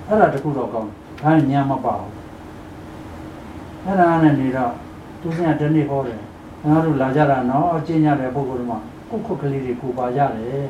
အဲ့ဒါတခုတော့ကောင်းဒါညံမပါဘူးအဲ့ဒါနဲ့နေတော့သူကတနေ့ဟောတယ်ငါတို့လာကြတာနော်အကျဉ်းရတဲ့ပုဂ္ဂိုလ်တွေမှာခုတ်ကလေးတွေကိုပါရတယ်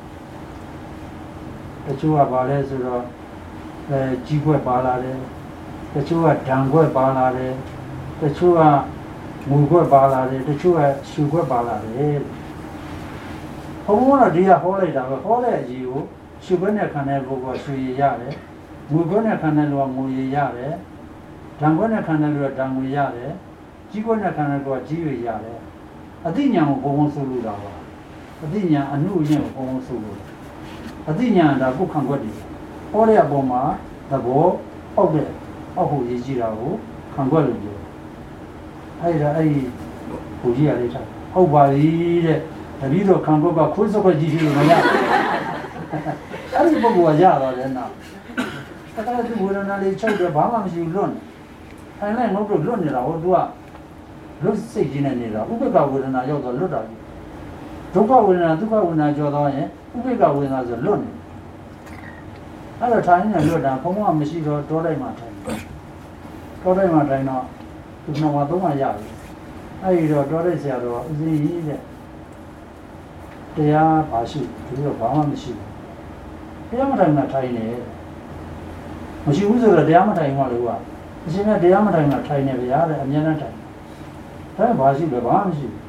တချို့ကပါလဲဆိုတော့ကြီးခွက်ပါလာတယ်တချို့ကဓာန်ခွက်ပါလာတယ်တချို့ကငူခွက်ပါလာတယ်တချို့ကရှူခွက်ပါလာတယ်ဘုံကတော့ဒီကဟောလိုက်တာပဲဟောတဲ့အကြီးကိုရှူခွက်နဲ့ခံတဲ့ပုဂ္ဂိုလ်ကရှူရရတယ်ငူခွက်နဲ့ခံတဲ့လူကငူရရတယ်ဓာန်ခွက်နဲ့ခံတဲ့လူကဓာန်ငူရတယ်ကြီးခွက်နဲ့ခံတဲ့လူကကြီးရရတယ်အသိဉာဏ်ကိုဘုံဆိုလို့တာပါအသိဉာဏ်အနုဉာဏ်ကိုဘုံဆိုလို့အသိဉာဏ်ဒါကိုခံခွက်တယ်ဟောတဲ့အပေါ်မှာသဘောပေါက်တဲ့အောက်ကိုရေးကြည့်တာကိုခံခွက်လို့ပြောအဲ့ဒါအဲ့ဒီဘုရားရလေးထားဟုတ်ပါပြီတဲ့တပည့်တော်ခံခွက်ကခွေးစုပ်ခွက်ကြီးလို့မရအဲ့ဒီပုဂ္ဂိုလ်ကရတော့တယ်နော်အဲ့ဒါသူဝေဒနာလေးချုပ်တယ်ဘာမှမရှိဘူးလွတ်နေအဲ့နဲ့ငုတ်တော့လွတ်နေတာဟိုသူကလွတ်စိတ်ကြီးနဲ့နေတာဥပ္ပကဝေဒနာရောက်တော့လွတ်တာကြီးဒုက္ခဝေဒနာဒုက္ခဝေဒနာကြောတော့ရင်ဥပ္ပကဝေဒနာဆိုလွတ်နေအဲ့တော့ထိုင်နေလွတ်တာဘုံကမရှိတော့တောလိုက်မှထိုင်တောလိုက်မှထိုင်တော့ဒီမှာတော့မှရပြီအဲ့ဒီတော့တောလိုက်ဆရာတော်အစည်းကြီးတဲ့တရားပါရှိဒီတော့ဘာမှမရှိဘူးတရားမထိုင်မှထိုင်နေမရှိဘူးဆိုတော့တရားမထိုင်မှလို့ကအရှင်ကတရားမထိုင်မှထိုင်နေဗျာတဲ့အမြဲတမ်းထိုင်ဒါဘာရှိလဲဘာမှမရှိဘူး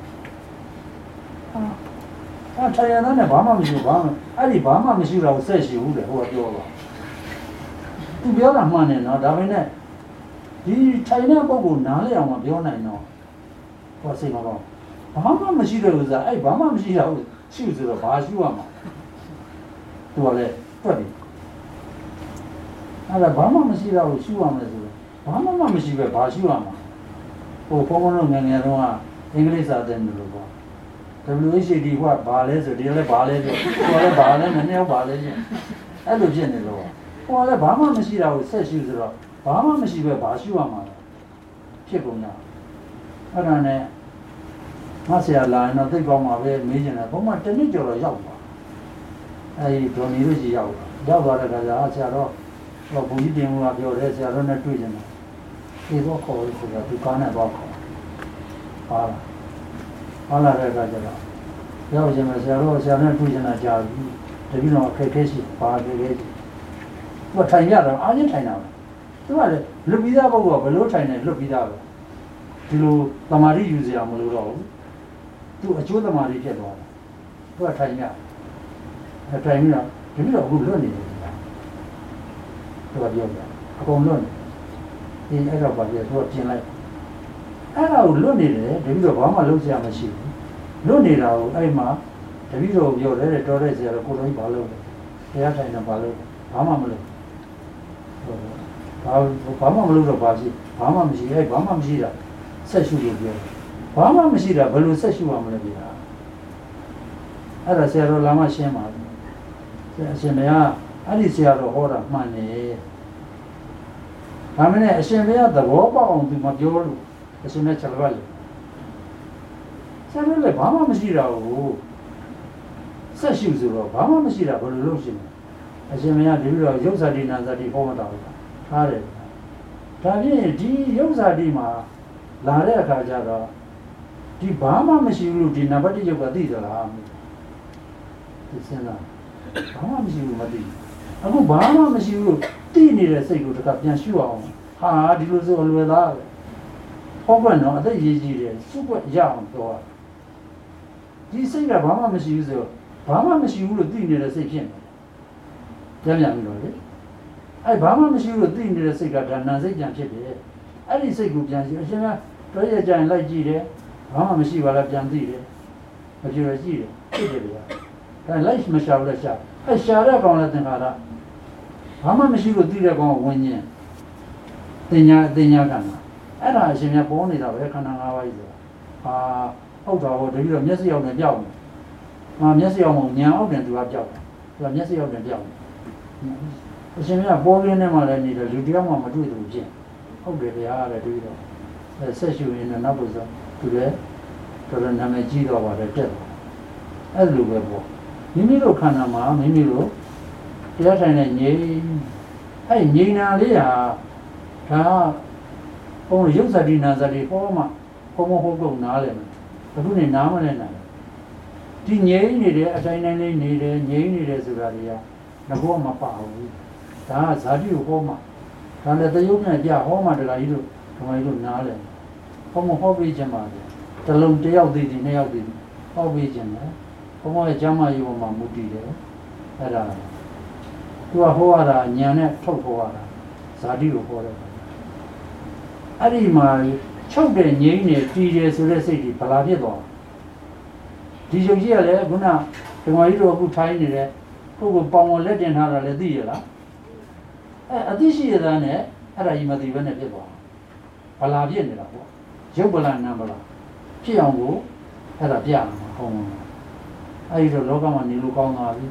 ထိုင်ရတဲ့ဘာမှမရှိဘူးဘာမှအဲ့ဒီဘာမှမရှိတော့ဆက်ရှိဘူးလေဟိုကပြောပါသူပြောတာမှန်တယ်နော်ဒါပေမဲ့ဒီထိုင်တဲ့ပုဂ္ဂိုလ်နားလည်အောင်မပြောနိုင်တော့ဟောစိတ်မကောင်းဘာမှမရှိတဲ့ဥစ္စာအဲ့ဘာမှမရှိတာဟုတ်ရှိဆိုတော့ဘာရှိရမှာသူကလည်းတွက်တယ်အဲ့ဒါဘာမှမရှိတာကိုရှိရမယ်ဆိုတော့ဘာမှမရှိပဲဘာရှိရမှာဟိုဘုန်းဘုန်းတို့ငယ်ငယ်တုန်းကအင်္ဂလိပ်စာသင်တယ်လို့ပေါ့ WHD ကဘာလဲဆိုဒီလည်းဘာလဲဆိုဟိုလည်းဘာလဲနည်းနည်းဘာလဲဆိုအဲ့လိုဖြစ်နေလို့ဟိုလည်းဘာမှမရှိတာကိုဆက်ရှိဆိုတော့ဘာမှမရှိပဲဘာရှိရမှာဖြစ်ကုန်တာအဲ့ဒါနဲ့မဆရာလာရင်တော့သိကောင်းမှာပဲမေးချင်တယ်ဘုံမှာတနည်းကျော်တော့ရောက်ပါအဲ့ဒီဒေါ်နီတို့ကြီးရောက်သွားတဲ့ခါကျဆရာတော့ဘုန်းကြီးတင်ကပြောတယ်ဆရာတို့နဲ့တွေ့ကြတယ်ဒီတော့ခေါ်လို့ဆိုတော့ဒီကားနဲ့တော့ခေါ်ပါလာတဲ့ခါကျတော့ရောက်ရင်ဆရာတို့ဆရာနဲ့တွေ့ကြတာကြာပြီတပည့်တော်အခက်ခဲရှိပါကြတယ်သူထိုင်ရတော့အားချင်းထိုင်တာသူကလည်းလွတ်ပြီးသားပုဂ္ဂိုလ်ကဘယ်လိုထိုင်နေလွတ်ပြီးသားပဲဒီလိုတမာတိယူစရာမလိုတော့ဘူးသူအကျိုးတမာတိဖြစ်သွားတယ်သူကထိုင်ရထိုင်ပြီးတော့တပည့်တော်အခုလွတ်နေတယ်သူကပြောတယ်အကုန်လွတ်နေအဲ့တော့ပါပြသူကပြင်လိုက်အဲ့ဒါကိုလွတ်နေတယ်တပည့်တော်ဘာမှလုပ်စရာမရှိဘူးလွတ်နေတာကိုအဲ့မှာတပည့်တော်ပြောတယ်တဲ့တော်တဲ့ဆရာတော်ကိုတော်ကြီးဘာလုပ်လဲတရားထိုင်တာဘာလုပ်ဘာမှမလုပ်ဘာမှမလုပ်တော့ပါရှိဘာမှမရှိအဲ့ဘာမှမရှိတာဆက်ရှုလို့ပြောဘာမှမရှိတာဘယ်လိုဆက်ရှုရမလဲဗျာအဲ့ဒါဆရာတော်လာမှရှင်းပါဆရာအရှင်ဘုရားအဲ့ဒီဆရာတော်ဟောတာမှန်တယ်ဒါမင်းအရှင်ဘုရားသဘောပေါက်အောင်သူမပြောလို့အရှင်နဲ့ချက်လိုက်ဆရာလည်းဘာမှမရှိတာကိုဆက်ရှုဆိုတော့ဘာမှမရှိတာဘယ်လိုလုပ်ရှင်အရှင်မရဒီလိုရုပ်ဇာတိနာဇာတိဟောမတာဘူးထားတယ်ဒါဖြင့်ဒီရုပ်ဇာတိမှာလာတဲ့အခါကျတော့ဒီဘာမှမရှိဘူးလို့ဒီနံပါတ်1ရုပ်ကသိသလားဒီစဉ်းစားဘာမှမရှိဘူးမသိအခုဘာမှမရှိဘူးလို့သိနေတဲ့စိတ်ကိုတခါပြန်ရှုအောင်ဟာဒီလိုဆိုလွယ်သားပဲဟောကွနော်အသက်ရေးကြီးတယ်စုွက်ရအောင်တော့ဒီစိတ်ကဘာမှမရှိဘူးဆိုဘာမှမရှိဘူးလို့သိနေတဲ့စိတ်ဖြစ်နေပြန်ပြီးတော့လေအဲ့ဘာမှမရှိဘူးလို့သိနေတဲ့စိတ်ကဒါနံစိတ်ပြန်ဖြစ်တယ်အဲ့ဒီစိတ်ကိုပြန်ကြည့်အရှင်ကတော့ရကြရင်လိုက်ကြည့်တယ်ဘာမှမရှိပါလားပြန်သိတယ်မကြည့်ရကြည့်တယ်သိတယ်ဗျာဒါလိုက်မရှာဘူးလဲရှာအဲ့ရှာတဲ့ကောင်လည်းသင်္ခါရဘာမှမရှိလို့သိတဲ့ကောင်ကဝิญဉ်တင်ညာကံအဲ့ဒါအရှင်မြတ်ပေါ်နေတာပဲခန္ဓာ၅ပါးကြီးဆိုတာဟုတ်တာဟောတတိတော့မျက်စိအောင်နဲ့ပြောက်တယ်မျက်စိအောင်မညာအောက်နဲ့သူကပြောက်တယ်သူကမျက်စိအောင်နဲ့ပြောက်တယ်အရှင်မြတ်ပေါ်ရင်းနဲ့မှလည်းနေတယ်လူတယောက်မှမတွေ့သူဖြစ်ဟုတ်တယ်ဗျာတဲ့တတိတော့ဆက်ရှုရင်းနဲ့နောက်ပုဆိုသူလည်းတော်တော်နာမည်ကြီးတော့ပါတယ်တက်တယ်အဲ့လိုပဲပေါ့မိမိတို့ခန္ဓာမှာမိမိတို့တရားထိုင်တဲ့ငြိမ်ဟအဲ့ငြိမ်နာလေးဟာဒါဘုံရုပ်စတိနာစတိဟောမှဘုံဟုတ်ကုန်နားလဲမယ်အခုနေနားမလဲနိုင်ဒီငြိမ်နေတဲ့အတိုင်းတိုင်းလေးနေတယ်ငြိမ်နေတယ်ဆိုတာတွေကငကောမပါဘူးဒါကဇာတိကိုဟောမှဒါနဲ့တယုံနဲ့ကြဟောမှတကကြီးတို့ဓမ္မကြီးတို့နားလဲဘုံဟောပေးခြင်းပါလေတလုံးတစ်ယောက်သေးသေးနှစ်ယောက်သေးဟောပေးခြင်းလေဘုံရဲ့ကျမ်းမာရေးပေါ်မှာမူတည်တယ်အဲ့ဒါသူကဟောရတာဉာဏ်နဲ့ထုတ်ဟောရတာဇာတိကိုဟောတယ်အဲ့ဒီမှာချုပ်တဲ့ငြိမ်းနေတည်တယ်ဆိုတဲ့စိတ်ကြီးဗလာဖြစ်သွားဒီယုံကြည်ရလေခုနဓမ္မကြီးတို့အခုထိုင်းနေတယ်ကိုယ်ကိုပေါင်ပေါ်လက်တင်ထားတာလည်းသိရလားအသိရှိရတာနဲ့အဲ့ဒါကြီးမသိဘဲနဲ့ဖြစ်သွားဗလာဖြစ်နေတာပေါ့ရုပ်ဗလာနာဗလာဖြစ်အောင်ကိုအဲ့ဒါပြရမှာဟုတ်မှာအဲ့ဒီတော့လောကမှာနေလို့ကောင်းသွားပြီ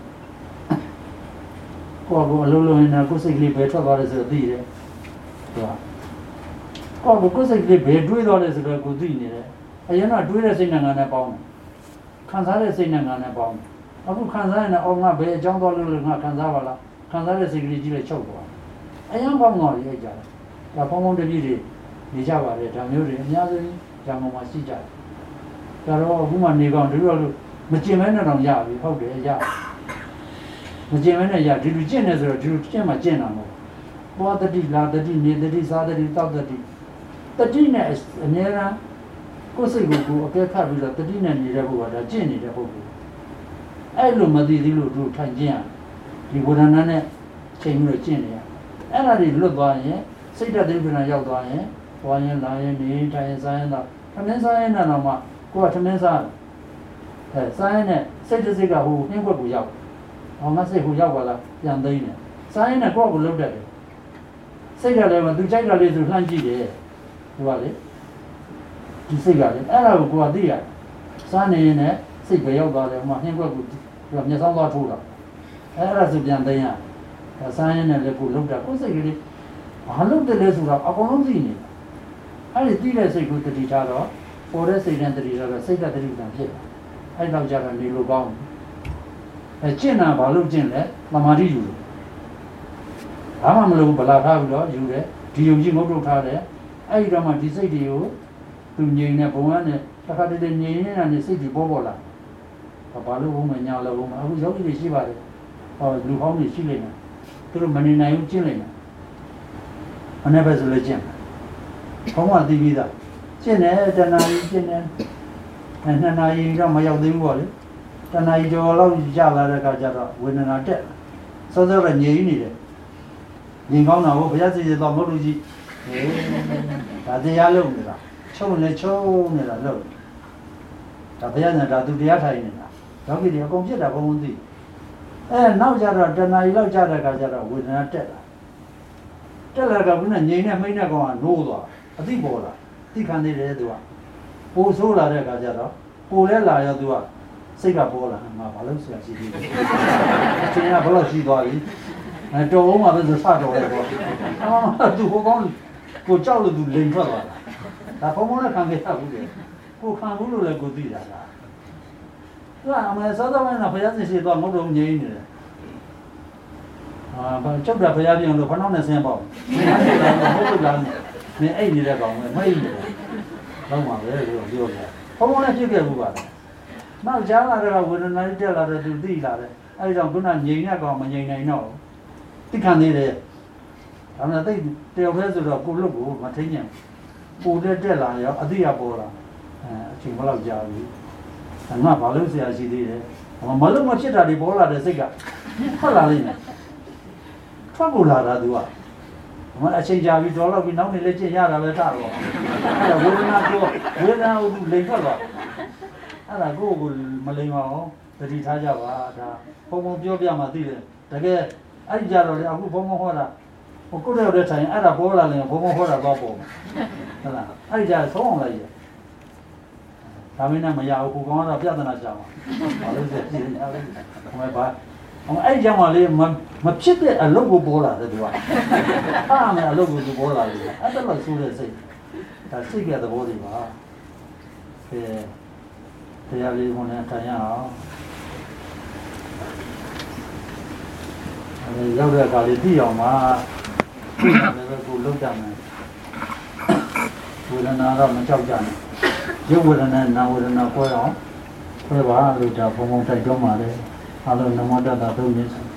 ကိုယ်ကအလုံးလုံးနဲ့ကိုယ်စိတ်ကလေးပဲထွက်သွားတယ်ဆိုတော့သိတယ်သူကကိုယ်စိတ်ကလေးပဲတွေးသွားတယ်ဆိုတော့ကိုသိနေတယ်အရင်ကတွေးတဲ့စိတ်နဲ့ငါနဲ့ပေါင်းတယ်ခံစားတဲ့စိတ်နဲ့ငါနဲ့ပေါင်းတယ်အခုခံစားရင်တော့ငါဘယ်အကြောင်းသွားလို့ငါခံစားပါလားခံစားတဲ့စိတ်ကလေးကြီးလည်းချုပ်သွားအရင်ပေါင်းတော့ရိုက်ကြတယ်ဒါပေါင်းပေါင်းတပြည့်တွေနေကြပါတယ်ဒါမျိုးတွေအများကြီးဂျာမန်မှာရှိကြတယ်ဒါတော့အခုမှနေကောင်းတို့လို့မကျင်မဲနဲ့တော့ရပြီဟုတ်တယ်ရမကျင်မဲနဲ့ရဒီလိုကျင့်နေဆိုတော့ဒီလိုကျင့်မှကျင့်တာမဟုတ်ဘောတတိလာတတိနေတတိစားတတိတောက်တတိတတိနဲ့အများအားကိုယ်စိတ်ကိုအကဲခတ်ပြီးတော့တတိနဲ့နေတဲ့ဘုရားဒါကျင့်နေတဲ့ပုဂ္ဂိုလ်အဲ့လိုမသိသေးလို့သူထိုင်ကျင့်ရဒီဝေဒနာနဲ့ချိန်ပြီးတော့ကျင့်နေရအဲ့ဒါတွေလွတ်သွားရင်စိတ်ဓာတ်တွေပြန်ရောက်သွားရင်ဝါရင်လာရင်နေထိုင်စားရင်တော့ထမင်းစားရင်တော့မှကိုယ်ကထမင်းစားစားရင်နဲ့စိတ်တစ်စိတ်ကဟိုနှင်းခွက်ကိုရောက်ဟောငါစိတ်ကိုရောက်ပါလားပြန်သိနေစားရင်နဲ့ကိုယ့်ကိုလှုပ်တတ်တယ်စိတ်ကလည်းမသူကြိုက်တာလေးဆိုလှမ်းကြည့်တယ်သူကလေဒီစိတ်ကလေအဲ့ဒါကိုကိုယ်ကသိရတယ်စားနေရင်လည်းစိတ်ပဲရောက်သွားတယ်ဟိုမှာနှင်းခွက်ကိုမျက်စောင်းသွားထိုးတာအဲ့ဒါဆိုပြန်သိရစားရင်လည်းကိုယ်လှုပ်တာကိုယ်စိတ်ကလေးဘာလို့တလဲဆိုတော့အကုန်လုံးသိနေအဲ့ဒီသိတဲ့စိတ်ကိုတတိထားတော့ပေါ်တဲ့စိတ်နဲ့တတိထားတော့စိတ်ကတတိကံဖြစ်တယ်အဲ့တော့ကြတော့နေလို့ကောင်းတယ်ကျင့်တာဘာလို့ကျင့်လဲသမာဓိယူလို့ဘာမှမလုပ်ဗလာထားပြီးတော့ယူတယ်ဒီယုံကြည်ငုတ်ထုတ်ထားတယ်အဲ့ဒီတော့မှဒီစိတ်တွေကိုသူငြိမ်နေဘုံကနေတစ်ခါတည်းငြိမ်နေတာနဲ့စိတ်တွေပေါ်လာဘာလို့ဘုံမညာလို့ဘုံအခုယောဂီတွေရှိပါတယ်ဟောလူဟောင်းတွေရှိနေတယ်သူတို့မနေနိုင်ဘူးကျင့်လိုက်တယ်မနေ့ပဲဆိုလည်းကျင့်ဘုံကသိပြီးသားကျင့်တယ်တဏှာကြီးကျင့်တယ်နှစ်နာရီတော့မရောက်သေးဘူးပေါ့လေတဏှာကြီးကျော်လောက်ရလာတဲ့အခါကျတော့ဝေဒနာတက်စောစောကငြိမ်နေတယ်ငြိမ်ကောင်းတာကိုဘုရားစီစီတော့မဟုတ်လို့ကြီးဒါတရားလုံးနေတာချုံနဲ့ချုံနေတာလို့ဒါဘုရားနဲ့ဒါသူတရားထိုင်နေတာယောဂီတွေအကုန်ပြစ်တာဘုံဘုံသိနောက်ကျတော့တဏှာကြီးလောက်ကြတဲ့အခါကျတော့ဝေဒနာတက်လာကဘုရားငြိမ်နဲ့မိမ့်တဲ့ကောင်ကနိုးသွားအသိပေါ်လာသိခံနေတယ်သူကပိုးဆိုးလာတဲ့အခါကျတော့ပိုးလဲလာရောသူကစိတ်ကပေါ်လာမှာဘာလို့ဆရာရှိသေးလဲအချင်းကဘယ်လိုရှိသွားပြီတော်အောင်မှာပဲဆိုစတော်တယ်ပေါ့သူဟိုကောင်းကိုကြောက်လို့သူလိန်ထွက်သွားတာဒါဘုံဘုံနဲ့ခံခဲ့ရဘူးလေကိုခံဘူးလို့လည်းကိုသိတာလားသူကအမေစောစောကဘုရားရှင်ရှိသွားမဟုတ်တော့ငြိမ်းနေတယ်ဘာကြောက်တာဘုရားပြန်လို့ခဏနဲ့ဆင်းပေါ့ဟုတ်လို့လားမင်းအိတ်နေတဲ့ကောင်ပဲမအိတ်နေတယ်တော့မှာပဲလို့ပြောတယ်ဘုံဘုံနဲ့ဖြစ်ခဲ့ဘူးပါနောက်ကြားလာတဲ့ဝေဒနာတွေတက်လာတဲ့သူသိလာတယ်အဲဒီတော့ခုနငြိမ်တဲ့ကောင်မငြိမ်နိုင်တော့သိခံသေးတယ်ဒါမှမဟုတ်တယောက်တည်းဆိုတော့ကိုလွတ်ကိုမထိန်ညံပိုတက်လာရောအသိရပေါ်လာအချိန်ဘလောက်ကြာပြီငါဘာလို့ဆရာရှိသေးတယ်မလို့မဖြစ်တာတွေပေါ်လာတဲ့စိတ်ကထွက်လာလိမ့်မယ်ထွက်ပေါ်လာတာသူကအချိန်ကြာပြီတော်တော့ပြီနောက်နေ့လည်းကျင့်ရတာပဲထားတော့အဲ့ဒါဝေဒနာကိုလိန်ထွက်သွားအဲ့ဒါကိုမလိန်ပါအောင်တတိထားကြပါဒါဘုံဘုံပြောပြမှသိတယ်တကယ်အဲ့ဒီကြတော့လေအခုဘုံဘုံဟောတာဟိုကိုယ်တဲ့ထိုင်အဲ့ဒါပေါ်လာရင်ဘုံဘုံဟောတာတော့ပေါ်ဟုတ်လားအဲ့ဒီကြဆုံးအောင်လိုက်ရဒါမင်းနဲ့မရဘူးကိုကောင်ကတော့ပြဿနာရှာမှာဘာလို့လဲပြင်းရတယ်ဟိုဘာအဲ့ဒီကြောင့်လေမဖြစ်တဲ့အလုပ်ကိုပေါ်လာတယ်သူကအားမယ်အလုပ်ကိုသူပေါ်လာတယ်အဲ့ဒါလို့ဆိုတဲ့စိတ်ဒါစိတ်ကသဘောတွေပါတရားလေးကိုလည်းထိုင်ရအောင်အဲ့ရောက်တဲ့အခါလေးသိအောင်ပါလည်းကိုလောက်ကြမယ်ဝေဒနာတော့မကြောက်ကြနဲ့ရုပ်ဝေဒနာနာဝေဒနာကိုအောင်ခွဲပါလို့ဒါဘုံဘုံတိုက်တွန်းပါတယ်အားလုံးနမောတ္တသုံးခြင်း